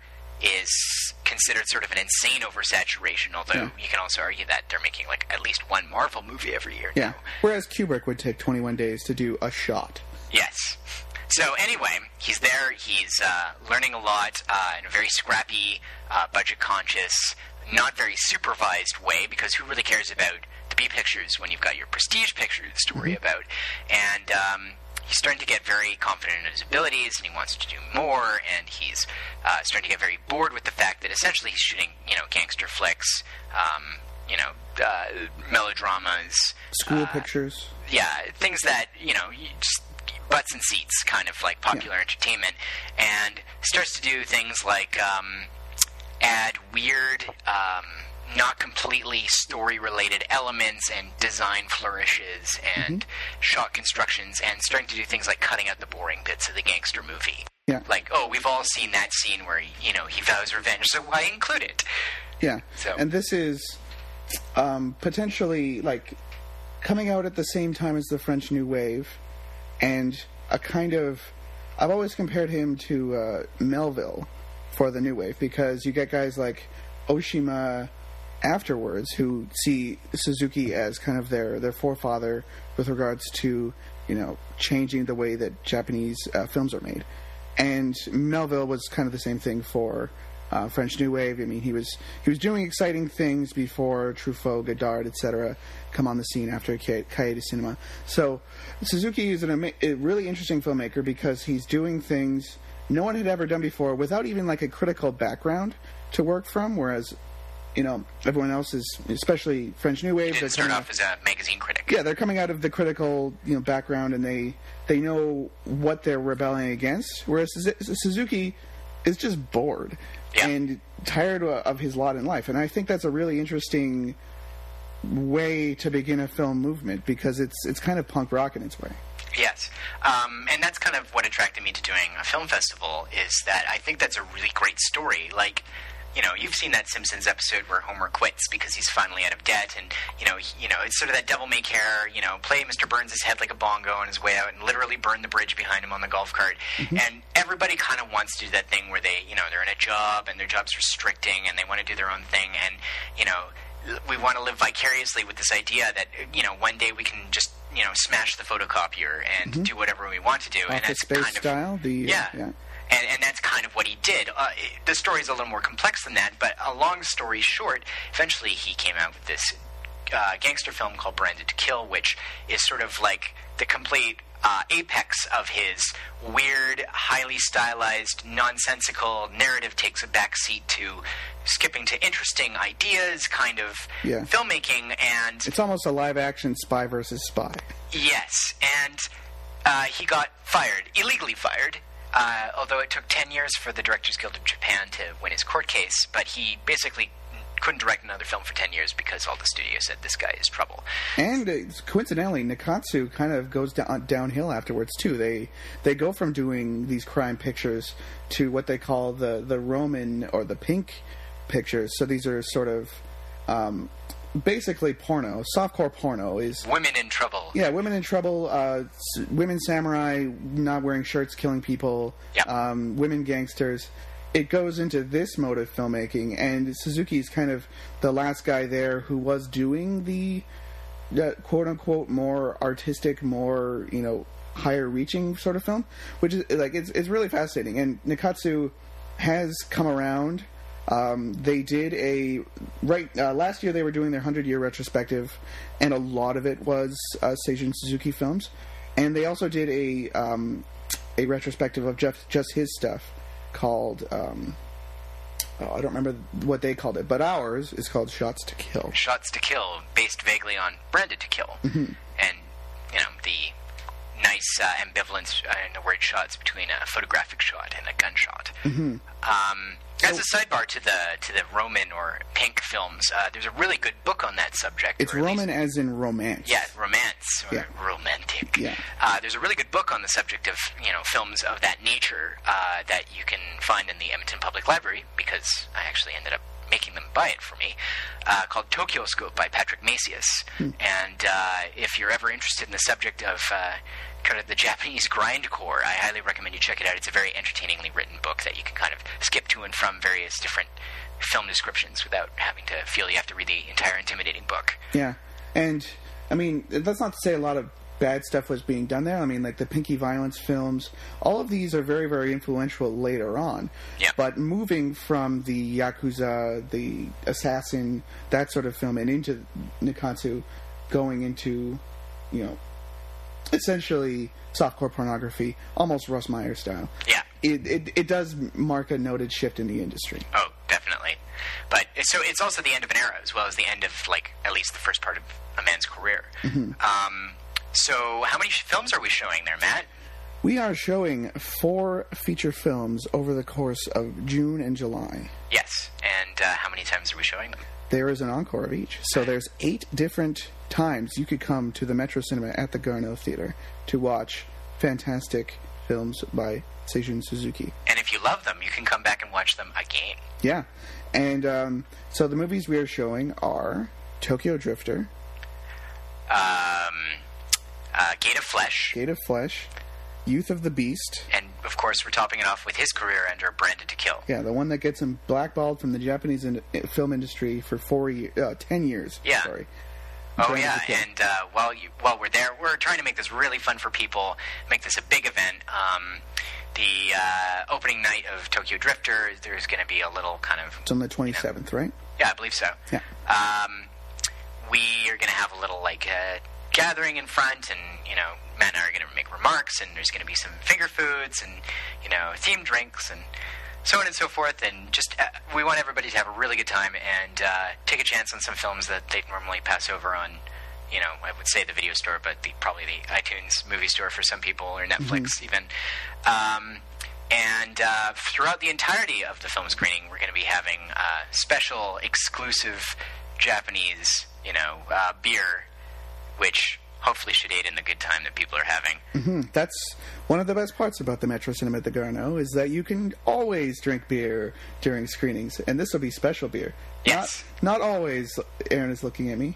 is considered sort of an insane oversaturation, although yeah. you can also argue that they're making like at least one Marvel movie every year yeah. now. Whereas Kubrick would take twenty-one days to do a shot. Yes. So anyway, he's there, he's uh, learning a lot uh, in a very scrappy, uh, budget-conscious, not very supervised way, because who really cares about the B pictures when you've got your prestige pictures to worry mm-hmm. about? And um, he's starting to get very confident in his abilities, and he wants to do more, and he's uh, starting to get very bored with the fact that essentially he's shooting, you know, gangster flicks, um, you know, uh, melodramas. School uh, pictures. Yeah, things that, you know, you just butts and seats, kind of like popular yeah. entertainment, and starts to do things like um, add weird, um, not completely story-related elements and design flourishes and mm-hmm. shot constructions, and starting to do things like cutting out the boring bits of the gangster movie. Yeah. Like, oh, we've all seen that scene where, you know, he vows revenge, so why include it? Yeah. So. And this is um, potentially, like, coming out at the same time as the French New Wave, and a kind of... I've always compared him to uh, Melville for the New Wave, because you get guys like Oshima afterwards who see Suzuki as kind of their, their forefather with regards to, you know, changing the way that Japanese uh, films are made. And Melville was kind of the same thing for uh, French New Wave. I mean, he was he was doing exciting things before Truffaut, Godard, et cetera come on the scene after Kaede Cinema. So Suzuki is an ama- a really interesting filmmaker because he's doing things no one had ever done before without even like a critical background to work from, whereas, you know, everyone else is, especially French New Wave. He didn't start off as a magazine critic. Yeah, they're coming out of the critical, you know, background, and they they know what they're rebelling against. Whereas Suzuki is just bored yeah. and tired of his lot in life, and I think that's a really interesting way to begin a film movement, because it's it's kind of punk rock in its way. Yes, um, and that's kind of what attracted me to doing a film festival, is that I think that's a really great story. Like, you know, you've seen that Simpsons episode where Homer quits because he's finally out of debt, and you know, he, you know, it's sort of that devil may care, you know, play Mister Burns' head like a bongo on his way out, and literally burn the bridge behind him on the golf cart. Mm-hmm. And everybody kind of wants to do that thing where they, you know, they're in a job and their job's restricting, and they want to do their own thing, and you know, we want to live vicariously with this idea that, you know, one day we can just, you know, smash the photocopier and mm-hmm. do whatever we want to do. Office and that's Space kind of style. The yeah. Uh, yeah. And, and that's kind of what he did. Uh, the story's a little more complex than that, but a long story short, eventually he came out with this uh, gangster film called Branded to Kill, which is sort of like the complete uh, apex of his weird, highly stylized, nonsensical narrative takes a backseat to skipping to interesting ideas kind of yeah. filmmaking. And it's almost a live-action spy versus spy. Yes, and uh, he got fired, illegally fired. Uh, although it took ten years for the Directors Guild of Japan to win his court case, but he basically couldn't direct another film for ten years because all the studios said this guy is trouble. And uh, coincidentally, Nikatsu kind of goes down, downhill afterwards too. They they go from doing these crime pictures to what they call the, the Roman or the pink pictures. So these are sort of um, basically porno, softcore porno is women in trouble. Yeah, women in trouble. Uh, s- women samurai not wearing shirts, killing people. Yep. Um, women gangsters. It goes into this mode of filmmaking, and Suzuki's kind of the last guy there who was doing the uh, quote unquote more artistic, more you know higher reaching sort of film, which is like it's it's really fascinating. And Nikatsu has come around. Um, they did a right uh, last year. They were doing their hundred year retrospective, and a lot of it was uh, Seijun Suzuki films. And they also did a um, a retrospective of just just his stuff called um, oh, I don't remember what they called it, but ours is called Shots to Kill. Shots to Kill, based vaguely on Branded to Kill, mm-hmm. and you know the nice uh, ambivalence uh, in the word shots between a photographic shot and a gunshot. Mm-hmm. Um, as a sidebar to the to the Roman or pink films, uh, there's a really good book on that subject. It's Roman least, as in romance. Yeah, romance or yeah. romantic. Yeah. Uh, there's a really good book on the subject of you know films of that nature uh, that you can find in the Edmonton Public Library, because I actually ended up making them buy it for me, uh, called Tokyoscope by Patrick Macias. Hmm. And uh, if you're ever interested in the subject of uh, kind of the Japanese grindcore, I highly recommend you check it out. It's a very entertainingly written book that you can kind of skip to and from various different film descriptions without having to feel you have to read the entire intimidating book. Yeah, and I mean, that's not to say a lot of bad stuff was being done there. I mean, like the Pinky Violence films, all of these are very, very influential later on. Yeah. But moving from the Yakuza, the Assassin, that sort of film, and into Nikatsu, going into, you know, essentially softcore pornography, almost Russ Meyer style. Yeah. It, it it does mark a noted shift in the industry. Oh, definitely. But so it's also the end of an era, as well as the end of, like, at least the first part of a man's career. Mm-hmm. Um, so how many sh- films are we showing there, Matt? We are showing four feature films over the course of June and July. Yes. And uh, how many times are we showing them? There is an encore of each. So there's eight different times you could come to the Metro Cinema at the Garneau Theater to watch fantastic films by Seijun Suzuki. And if you love them, you can come back and watch them again. Yeah. And um, so the movies we are showing are Tokyo Drifter, Um, uh, Gate of Flesh. Gate of Flesh, Youth of the Beast. And, of course, we're topping it off with his career ender, Branded to Kill. Yeah, the one that gets him blackballed from the Japanese in- film industry for four years, uh, ten years. Yeah. Sorry. Oh, Branded yeah, to Kill. and uh, while you, while we're there, we're trying to make this really fun for people, make this a big event. Um, the uh, opening night of Tokyo Drifter, there's going to be a little kind of... It's on the twenty-seventh, right? Yeah, I believe so. Yeah. Um, we are going to have a little, like, uh, gathering in front, and, you know, Matt and I are going to make remarks, and there's going to be some finger foods, and, you know, themed drinks, and so on and so forth, and just, uh, we want everybody to have a really good time, and uh, take a chance on some films that they'd normally pass over on, you know, I would say the video store, but the, probably the iTunes movie store for some people, or Netflix mm-hmm. even. Um, and uh, throughout the entirety of the film screening, we're going to be having uh, special, exclusive Japanese, you know, uh, beer, which hopefully should aid in the good time that people are having. Mm-hmm. That's one of the best parts about the Metro Cinema at the Garneau, is that you can always drink beer during screenings, and this will be special beer. Yes. Not, not always, Aaron is looking at me.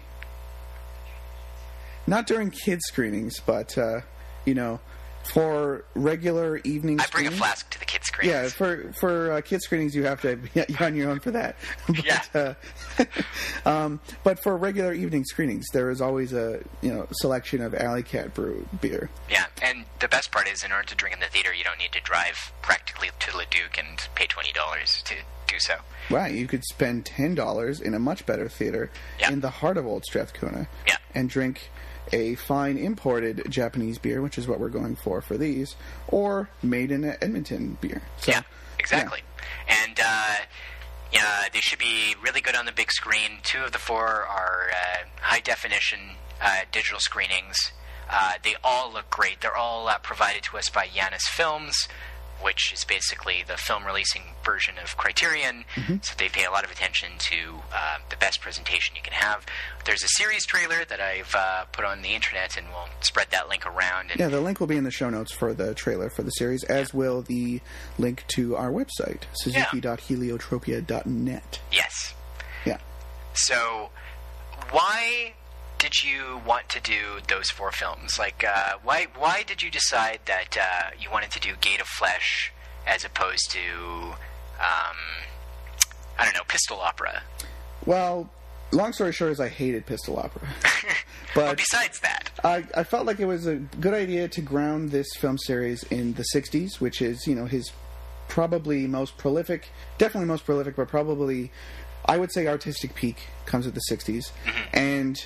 Not during kids screenings, but, uh, you know, for regular evening I bring screenings. a flask to the kids' screenings. Yeah, for for uh, kids screenings, you have to be on your own for that. but, Yeah. Uh, um, but for regular evening screenings, there is always a you know selection of Alley Cat Brew beer. Yeah, and the best part is, in order to drink in the theater, you don't need to drive practically to Leduc and pay twenty dollars to do so. Right, you could spend ten dollars in a much better theater Yeah. in the heart of Old Strathcona Yeah. and drink a fine imported Japanese beer, which is what we're going for for these, or made in Edmonton beer. So, yeah, exactly. And uh, yeah, they should be really good on the big screen. Two of the four are uh, high definition uh, digital screenings. Uh, they all look great. They're all uh, provided to us by Janus Films, which is basically the film releasing version of Criterion. Mm-hmm. So they pay a lot of attention to uh, the best presentation you can have. There's a series trailer that I've uh, put on the internet, and we'll spread that link around. And Yeah, the link will be in the show notes for the trailer for the series, as will the link to our website, suzuki dot heliotropia dot net. Yes. Yeah. So, why did you want to do those four films? Like, uh, why why did you decide that uh, you wanted to do Gate of Flesh as opposed to, um, I don't know, Pistol Opera? Well, long story short is I hated Pistol Opera. But But besides that, I, I felt like it was a good idea to ground this film series in the sixties, which is, you know, his probably most prolific, definitely most prolific, but probably, I would say, artistic peak comes with the sixties. And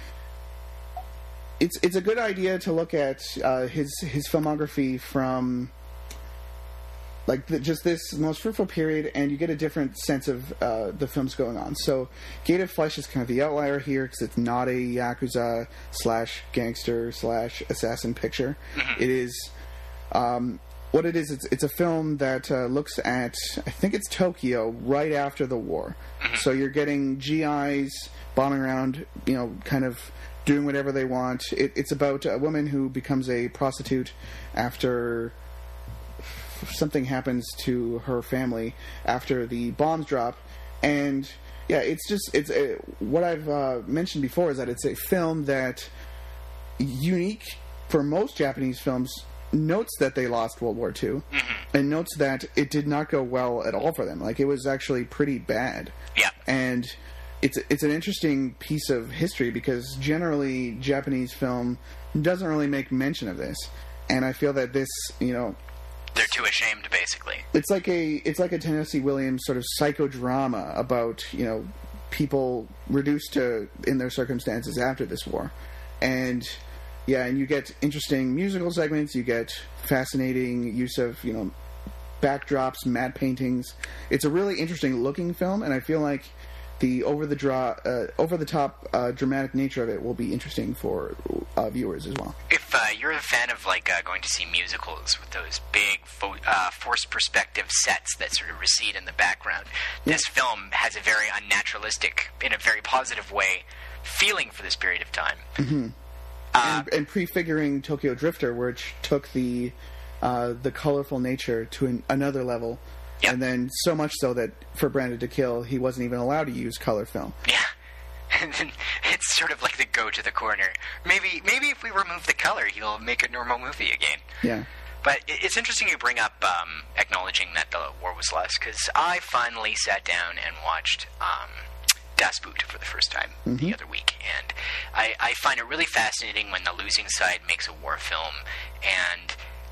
it's it's a good idea to look at uh, his his filmography from like the, just this most fruitful period, and you get a different sense of uh, the films going on. So, Gate of Flesh is kind of the outlier here because it's not a yakuza slash gangster slash assassin picture. It is um, what it is. It's it's a film that uh, looks at, I think it's Tokyo right after the war. So you're getting G Is bombing around, you know, kind of doing whatever they want. It, it's about a woman who becomes a prostitute after something happens to her family after the bombs drop. And yeah, it's just it's a, what I've uh, mentioned before is that it's a film that, unique for most Japanese films, notes that they lost World War Two and notes that it did not go well at all for them. Like, it was actually pretty bad. yeah, And it's it's an interesting piece of history because generally Japanese film doesn't really make mention of this. And I feel that this, you know, they're too ashamed, basically. it's like a it's like a Tennessee Williams sort of psychodrama about, you know, people reduced to in their circumstances after this war. And yeah, and you get interesting musical segments, you get fascinating use of, you know, backdrops, matte paintings. It's a really interesting looking film, and I feel like the over the draw uh, over the top uh, dramatic nature of it will be interesting for uh, viewers as well. If uh, you're a fan of like uh, going to see musicals with those big fo- uh, forced perspective sets that sort of recede in the background, this film has a very unnaturalistic, in a very positive way, feeling for this period of time. Mm-hmm. Uh, and, and prefiguring Tokyo Drifter, which took the uh, the colorful nature to an, another level. Yep. And then so much so that for Brandon to Kill, he wasn't even allowed to use color film. Yeah. And then it's sort of like the go to the corner. Maybe maybe if we remove the color, he'll make a normal movie again. Yeah. But it- it's interesting you bring up um, acknowledging that the war was lost, because I finally sat down and watched um, Das Boot for the first time the other week. And I, I find it really fascinating when the losing side makes a war film. And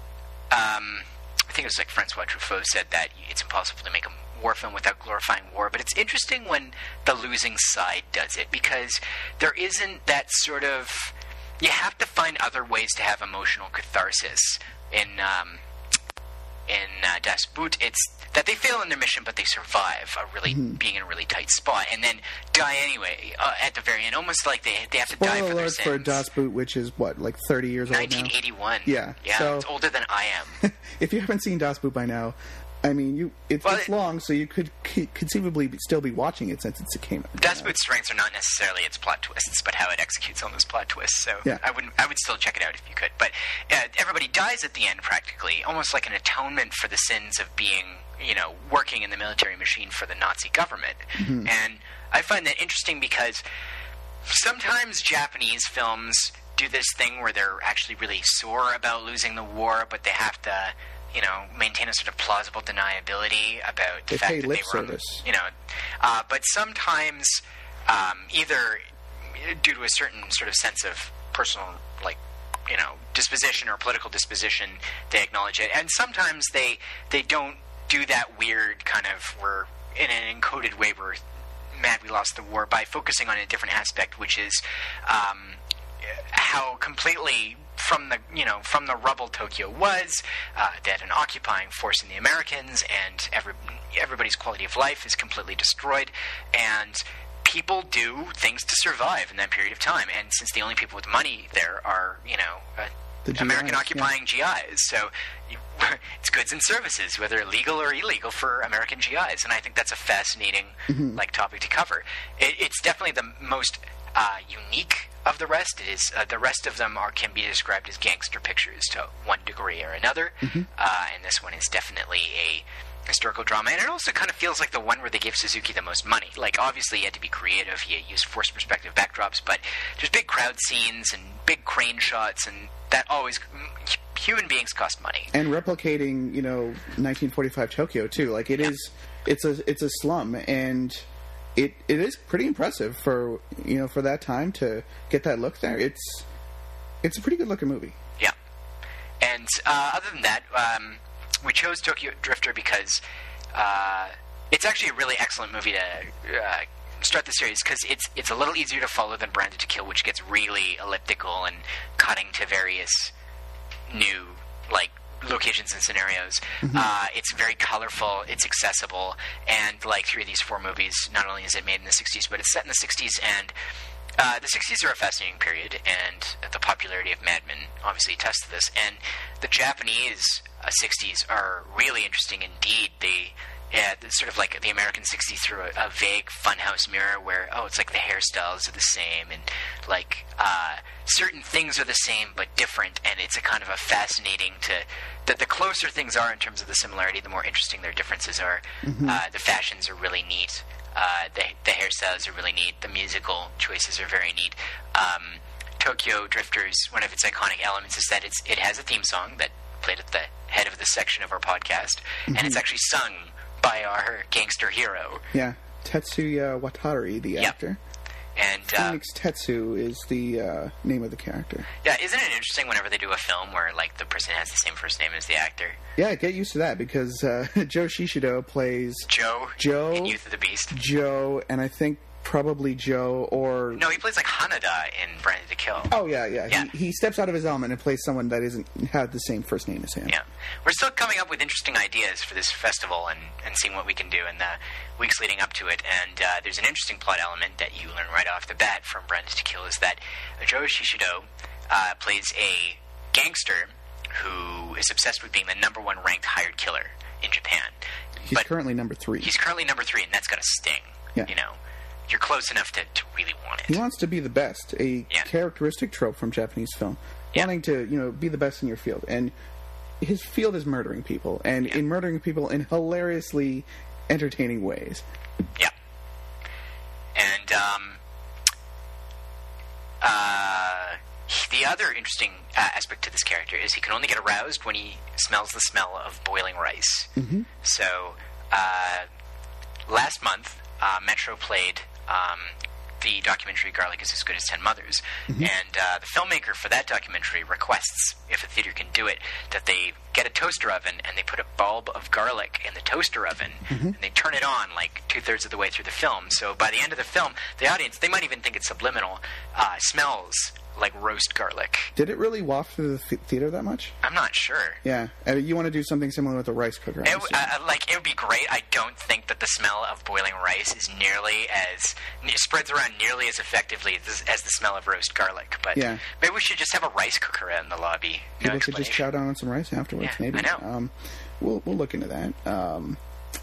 um, I think it was like Francois Truffaut said that it's impossible to make a war film without glorifying war, but it's interesting when the losing side does it, because there isn't that sort of, you have to find other ways to have emotional catharsis. In um, in uh, Das Boot, it's that they fail in their mission, but they survive a really being in a really tight spot, and then die anyway uh, at the very end, almost like they they have to die Spoiler for their alert sins. for Das Boot, which is what, like thirty years old now? nineteen eighty-one. Yeah, yeah, so- it's older than I am. If you haven't seen Das Boot by now, I mean, you it's, Well, it's it- long, so you could c- conceivably be, still be watching it since it's a came out. Death Boot's strengths are not necessarily its plot twists, but how it executes on those plot twists. So Yeah. I wouldn't. I would still check it out if you could. But uh, everybody dies at the end, practically, almost like an atonement for the sins of being, you know, working in the military machine for the Nazi government. And I find that interesting because sometimes Japanese films do this thing where they're actually really sore about losing the war, but they have to, you know, maintain a sort of plausible deniability about the They fact pay that lip they were, service. you know. Uh, but sometimes, um, either due to a certain sort of sense of personal, like, you know, disposition or political disposition, they acknowledge it, and sometimes they they don't do that weird kind of we're in an encoded way we're mad we lost the war by focusing on a different aspect, which is um, how completely from the you know from the rubble Tokyo was, uh, that an occupying force in the Americans, and every everybody's quality of life is completely destroyed, and people do things to survive in that period of time. And since the only people with money there are, you know, uh, The G Is, American yeah. occupying G Is, so you, it's goods and services, whether legal or illegal, for American G Is. And I think that's a fascinating, Mm-hmm. like, topic to cover. It, it's definitely the most uh, unique of the rest. It is uh, the rest of them are can be described as gangster pictures to one degree or another, Mm-hmm. uh, and this one is definitely a historical drama, and it also kind of feels like the one where they give Suzuki the most money. Like, obviously he had to be creative, he used forced perspective backdrops, but there's big crowd scenes and big crane shots, and that always, human beings cost money. And replicating, you know, nineteen forty-five Tokyo too. Like it Yeah. is, it's a it's a slum, and it it is pretty impressive for you know for that time to get that look there. It's it's a pretty good looking movie. Yeah. And uh, other than that, um, we chose Tokyo Drifter because uh, it's actually a really excellent movie to uh, start the series, because it's it's a little easier to follow than Branded to Kill, which gets really elliptical and cutting to various new, like, locations and scenarios. Uh, it's very colorful, it's accessible, and like three of these four movies, not only is it made in the sixties, but it's set in the sixties, and uh, the sixties are a fascinating period, and the popularity of Mad Men obviously attests to this, and the Japanese uh, sixties are really interesting indeed. They yeah, it's sort of like the American sixties through a, a vague funhouse mirror where, oh, it's like the hairstyles are the same, and like uh, certain things are the same but different, and it's a kind of a fascinating to that the closer things are in terms of the similarity, the more interesting their differences are. Mm-hmm. Uh, the fashions are really neat. Uh, the, the hairstyles are really neat. The musical choices are very neat. Um, Tokyo Drifters, one of its iconic elements is that it's, it has a theme song that played at the head of this section of our podcast, Mm-hmm. and it's actually sung by our gangster hero. Yeah, Tetsuya Watari, the Yep. actor. And uh, Phoenix Tetsu is the uh, name of the character. yeah, isn't it interesting whenever they do a film where like the person has the same first name as the actor? Yeah, get used to that because uh, Joe Shishido plays Joe, Joe. in Youth of the Beast. Joe, and I think probably Joe or No, he plays like Hanada in Branded to Kill. oh yeah, yeah. Yeah. He, he steps out of his element and plays someone that isn't had the same first name as him. Yeah. We're still coming up with interesting ideas for this festival and, and seeing what we can do in the weeks leading up to it. And uh, there's an interesting plot element that you learn right off the bat from Branded to Kill is that Joe Shishido uh, plays a gangster who is obsessed with being the number one ranked hired killer in Japan. He's but currently number three. he's currently number three, and that's got to sting. Yeah. You know, you're close enough to, to really want it. He wants to be the best, a Yeah. characteristic trope from Japanese film. Yeah. Wanting to, you know, be the best in your field. And his field is murdering people, and Yeah. in murdering people in hilariously entertaining ways. Yeah. And um, uh, the other interesting uh, aspect to this character is he can only get aroused when he smells the smell of boiling rice. Mm-hmm. So uh, last month, uh, Metro played um, the documentary Garlic is as Good as Ten Mothers. Mm-hmm. And uh, the filmmaker for that documentary requests, if a theater can do it, that they get a toaster oven and they put a bulb of garlic in the toaster oven Mm-hmm. and they turn it on like two-thirds of the way through the film. So by the end of the film, the audience, they might even think it's subliminal, uh, smells like roast garlic. Did it really waft through the th- theater that much? I'm not sure. Yeah. Uh, you want to do something similar with the rice cooker. It, uh, like, it would be great. I don't think that the smell of boiling rice is nearly as... It spreads around nearly as effectively as, as the smell of roast garlic. But yeah. maybe we should just have a rice cooker out in the lobby. No People should just chow down on some rice afterwards, yeah, maybe. I know. Um, we'll, we'll look into that. Um,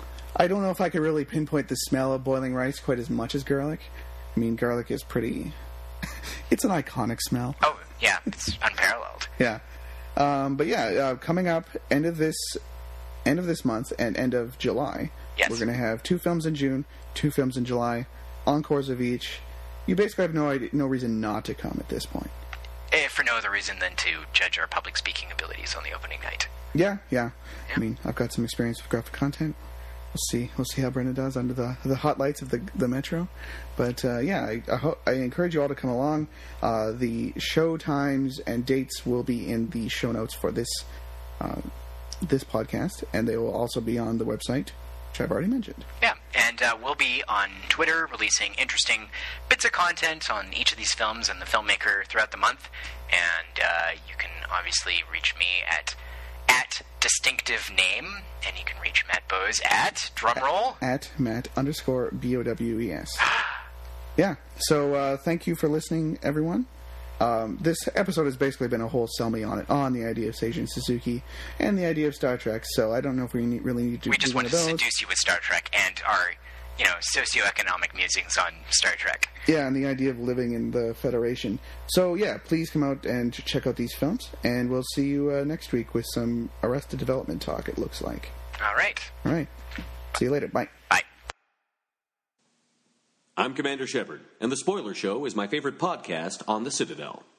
I don't know if I could really pinpoint the smell of boiling rice quite as much as garlic. I mean, garlic is pretty... it's an iconic smell. Oh, yeah. It's unparalleled. Yeah. Um, but yeah, uh, coming up end of this end of this month and end of July, yes. we're going to have two films in June, two films in July, encores of each. You basically have no idea, no reason not to come at this point. If for no other reason than to judge our public speaking abilities on the opening night. Yeah, yeah. yeah. I mean, I've got some experience with graphic content. We'll see. We'll see how Brenda does under the the hot lights of the the metro. But uh, yeah, I I, ho- I encourage you all to come along. Uh, the show times and dates will be in the show notes for this uh, this podcast, and they will also be on the website, which I've already mentioned. Yeah, and uh, we'll be on Twitter releasing interesting bits of content on each of these films and the filmmaker throughout the month. And uh, you can obviously reach me at at distinctive name, and you can reach Matt Bowes at drumroll at, at Matt underscore B O W E S. Yeah. So uh, thank you for listening, everyone. Um, this episode has basically been a whole sell me on it on the idea of Seiji Suzuki and the idea of Star Trek. So I don't know if we need, really need to. We just do one wanted of to those. seduce you with Star Trek and our, you know, socioeconomic musings on Star Trek. Yeah, and the idea of living in the Federation. So yeah, please come out and check out these films, and we'll see you uh, next week with some Arrested Development talk. It looks like. All right. All right. See you later. Bye. Bye. I'm Commander Shepard, and The Spoiler Show is my favorite podcast on the Citadel.